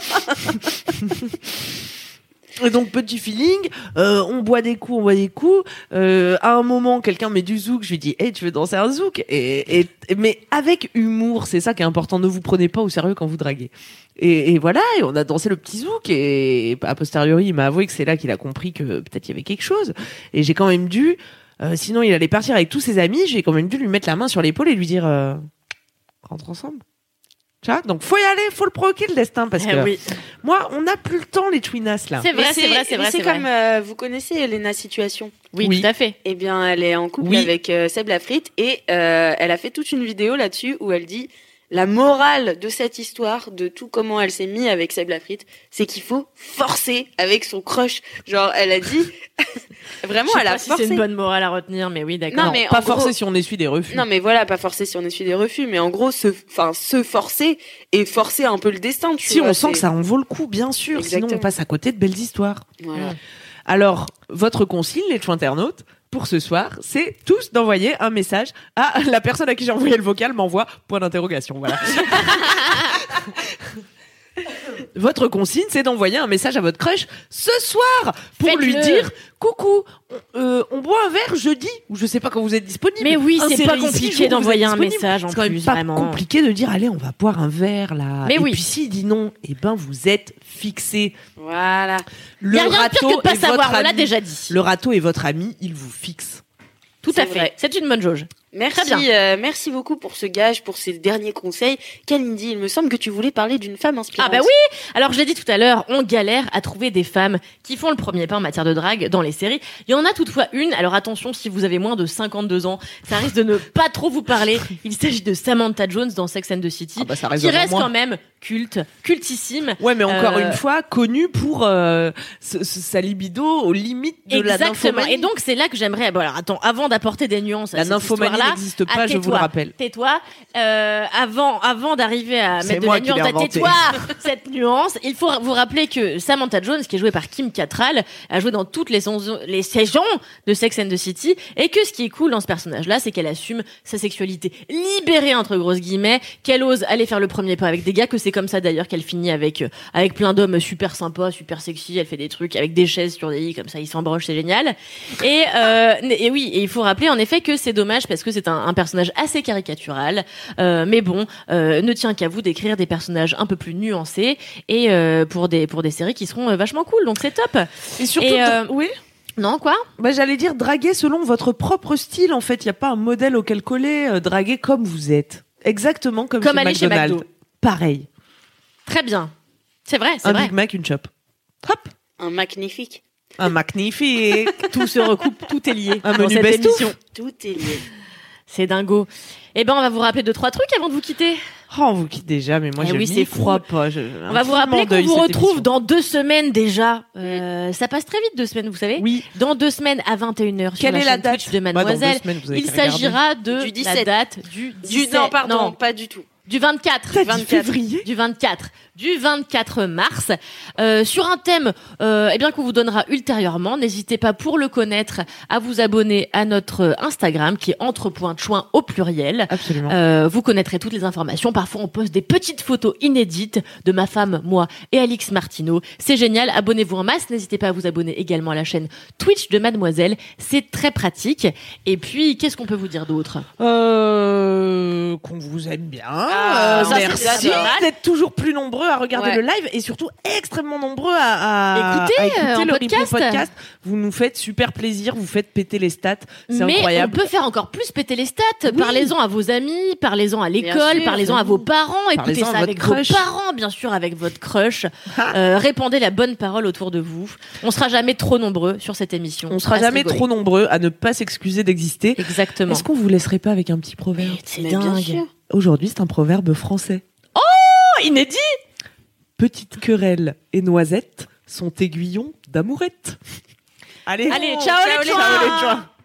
Et donc, petit feeling, on boit des coups. À un moment, quelqu'un met du zouk, je lui dis, hey, tu veux danser un zouk ? Mais avec humour, c'est ça qui est important. Ne vous prenez pas au sérieux quand vous draguez. Et voilà, et on a dansé le petit zouk, et a posteriori, il m'a avoué que c'est là qu'il a compris que peut-être il y avait quelque chose. Et j'ai quand même dû, sinon il allait partir avec tous ses amis, j'ai quand même dû lui mettre la main sur l'épaule et lui dire, rentre ensemble. Tu vois, donc faut y aller, faut le provoquer le destin, parce que oui. moi, on n'a plus le temps, les twinasses là. C'est vrai, c'est vrai. C'est comme vous connaissez Elena Situation. Oui, tout à fait. Eh bien, elle est en couple avec Seb Lafrite et elle a fait toute une vidéo là-dessus où elle dit la morale de cette histoire, de tout comment elle s'est mise avec Seb Lafrite, c'est qu'il faut forcer avec son crush. Genre, elle a dit vraiment, elle a forcé. C'est une bonne morale à retenir, mais oui, d'accord. Non, mais pas en gros, forcer si on essuie des refus. Non, mais voilà, pas forcer si on essuie des refus, mais en gros, se forcer et forcer un peu le destin. Si on sent que ça en vaut le coup, bien sûr. Exactement. Sinon, on passe à côté de belles histoires. Voilà. Alors, votre consigne, les internautes, pour ce soir, c'est tous d'envoyer un message à la personne à qui j'ai envoyé le vocal m'envoie point d'interrogation. Voilà. Votre consigne, c'est d'envoyer un message à votre crush ce soir pour lui dire coucou, on boit un verre jeudi ou je sais pas quand vous êtes disponible. Mais oui, c'est pas Insérez ici, compliqué vous d'envoyer êtes un disponible. message en C'est quand même plus, pas vraiment. compliqué de dire allez, on va boire un verre là. Mais et oui. puis s'il dit non, eh ben vous êtes fixé. Voilà. Le Y a rien de pire que de pas est votre savoir, on l'a ami. déjà dit. Le râteau est votre ami, il vous fixe. Tout C'est à fait. vrai. C'est une bonne jauge. Merci, Très merci beaucoup pour ce gage, pour ces derniers conseils. Kalindi, il me semble que tu voulais parler d'une femme inspirante. Ah bah oui. Alors je l'ai dit tout à l'heure, on galère à trouver des femmes qui font le premier pas en matière de drague dans les séries. Il y en a toutefois une. Alors attention, si vous avez moins de 52 ans, ça risque de ne pas trop vous parler. Il s'agit de Samantha Jones dans Sex and the City, Ah bah, ça qui résonne en reste moi. quand même cultissime. Ouais, mais encore Euh, une fois, connu pour sa libido aux limites de la Exactement. nymphomanie. Et donc c'est là que j'aimerais. Bon alors attends, avant d'apporter des nuances à La cette nymphomanie histoire-là, n'existe pas, je vous le tais-toi, rappelle. Tais-toi. Avant d'arriver à C'est mettre de moi la qui nuance, l'ai à inventé. tais-toi cette nuance. Il faut vous rappeler que Samantha Jones, qui est jouée par Kim Cattrall, a joué dans toutes les saisons de Sex and the City, et que ce qui est cool dans ce personnage-là, c'est qu'elle assume sa sexualité libérée entre grosses guillemets, qu'elle ose aller faire le premier pas avec des gars, que c'est comme ça d'ailleurs qu'elle finit avec plein d'hommes super sympas, super sexy. Elle fait des trucs avec des chaises sur des lits comme ça, ils s'embrochent, c'est génial. Et oui, et il faut rappeler en effet que c'est dommage parce que c'est un personnage assez caricatural, mais bon, ne tient qu'à vous d'écrire des personnages un peu plus nuancés et pour des séries qui seront vachement cool, donc c'est top. Et surtout, oui. Non, quoi? Bah, j'allais dire draguer selon votre propre style. En fait, il y a pas un modèle auquel coller. Draguer comme vous êtes, exactement comme aller chez McDonald's. McDo. Pareil. Très bien. C'est vrai, c'est Un vrai. Big Mac, une chop. Hop. Un magnifique. Un magnifique. Tout se recoupe, tout est lié Un dans menu cette best-of. émission. Tout est lié. C'est dingo. Eh ben, on va vous rappeler 2-3 trucs avant de vous quitter. Oh, on vous quitte déjà, mais moi Eh je oui, m'y c'est crois fou. pas. On va vous rappeler qu'on vous retrouve dans 2 semaines déjà. Ça passe très vite, 2 semaines, vous savez. Oui. Dans 2 semaines à 21h sur Quelle la est la chaîne date Twitch de Bah, dans 2 Mademoiselle. semaine, vous avez Il qu'à regarder. s'agira de Du 17. la date du 17. Non, pardon, pas du tout. Du 24. T'as dit février ? Du 24 mars, sur un thème qu'on vous donnera ultérieurement. N'hésitez pas, pour le connaître, à vous abonner à notre Instagram qui est entre.chouin au pluriel. Absolument. Vous connaîtrez toutes les informations. Parfois, on poste des petites photos inédites de ma femme, moi et Alix Martineau. C'est génial. Abonnez-vous en masse. N'hésitez pas à vous abonner également à la chaîne Twitch de Mademoiselle. C'est très pratique. Et puis, qu'est-ce qu'on peut vous dire d'autre ? Qu'on vous aime bien. Ça, c'est merci déjà pas mal. d'être toujours plus nombreux à regarder Ouais. le live et surtout extrêmement nombreux à écouter en le replay podcast. Vous nous faites super plaisir, vous faites péter les stats, c'est Mais incroyable. on peut faire encore plus péter les stats. Oui. Parlez-en à vos amis, parlez-en à l'école, sûr, parlez-en à vos parents. Écoutez Parlez-en à ça votre avec crush. vos parents, bien sûr, avec votre crush. Répandez la bonne parole autour de vous. On sera jamais trop nombreux sur cette émission. On sera À se jamais rigoler. trop nombreux à ne pas s'excuser d'exister. Exactement. Est-ce qu'on vous laisserait pas avec un petit proverbe ? C'est Mais bien dingue. sûr. Aujourd'hui, c'est un proverbe français. Oh, inédit. Petite querelle et noisette sont aiguillons d'amourette. Allez, Allez, ciao les ciao les chouins.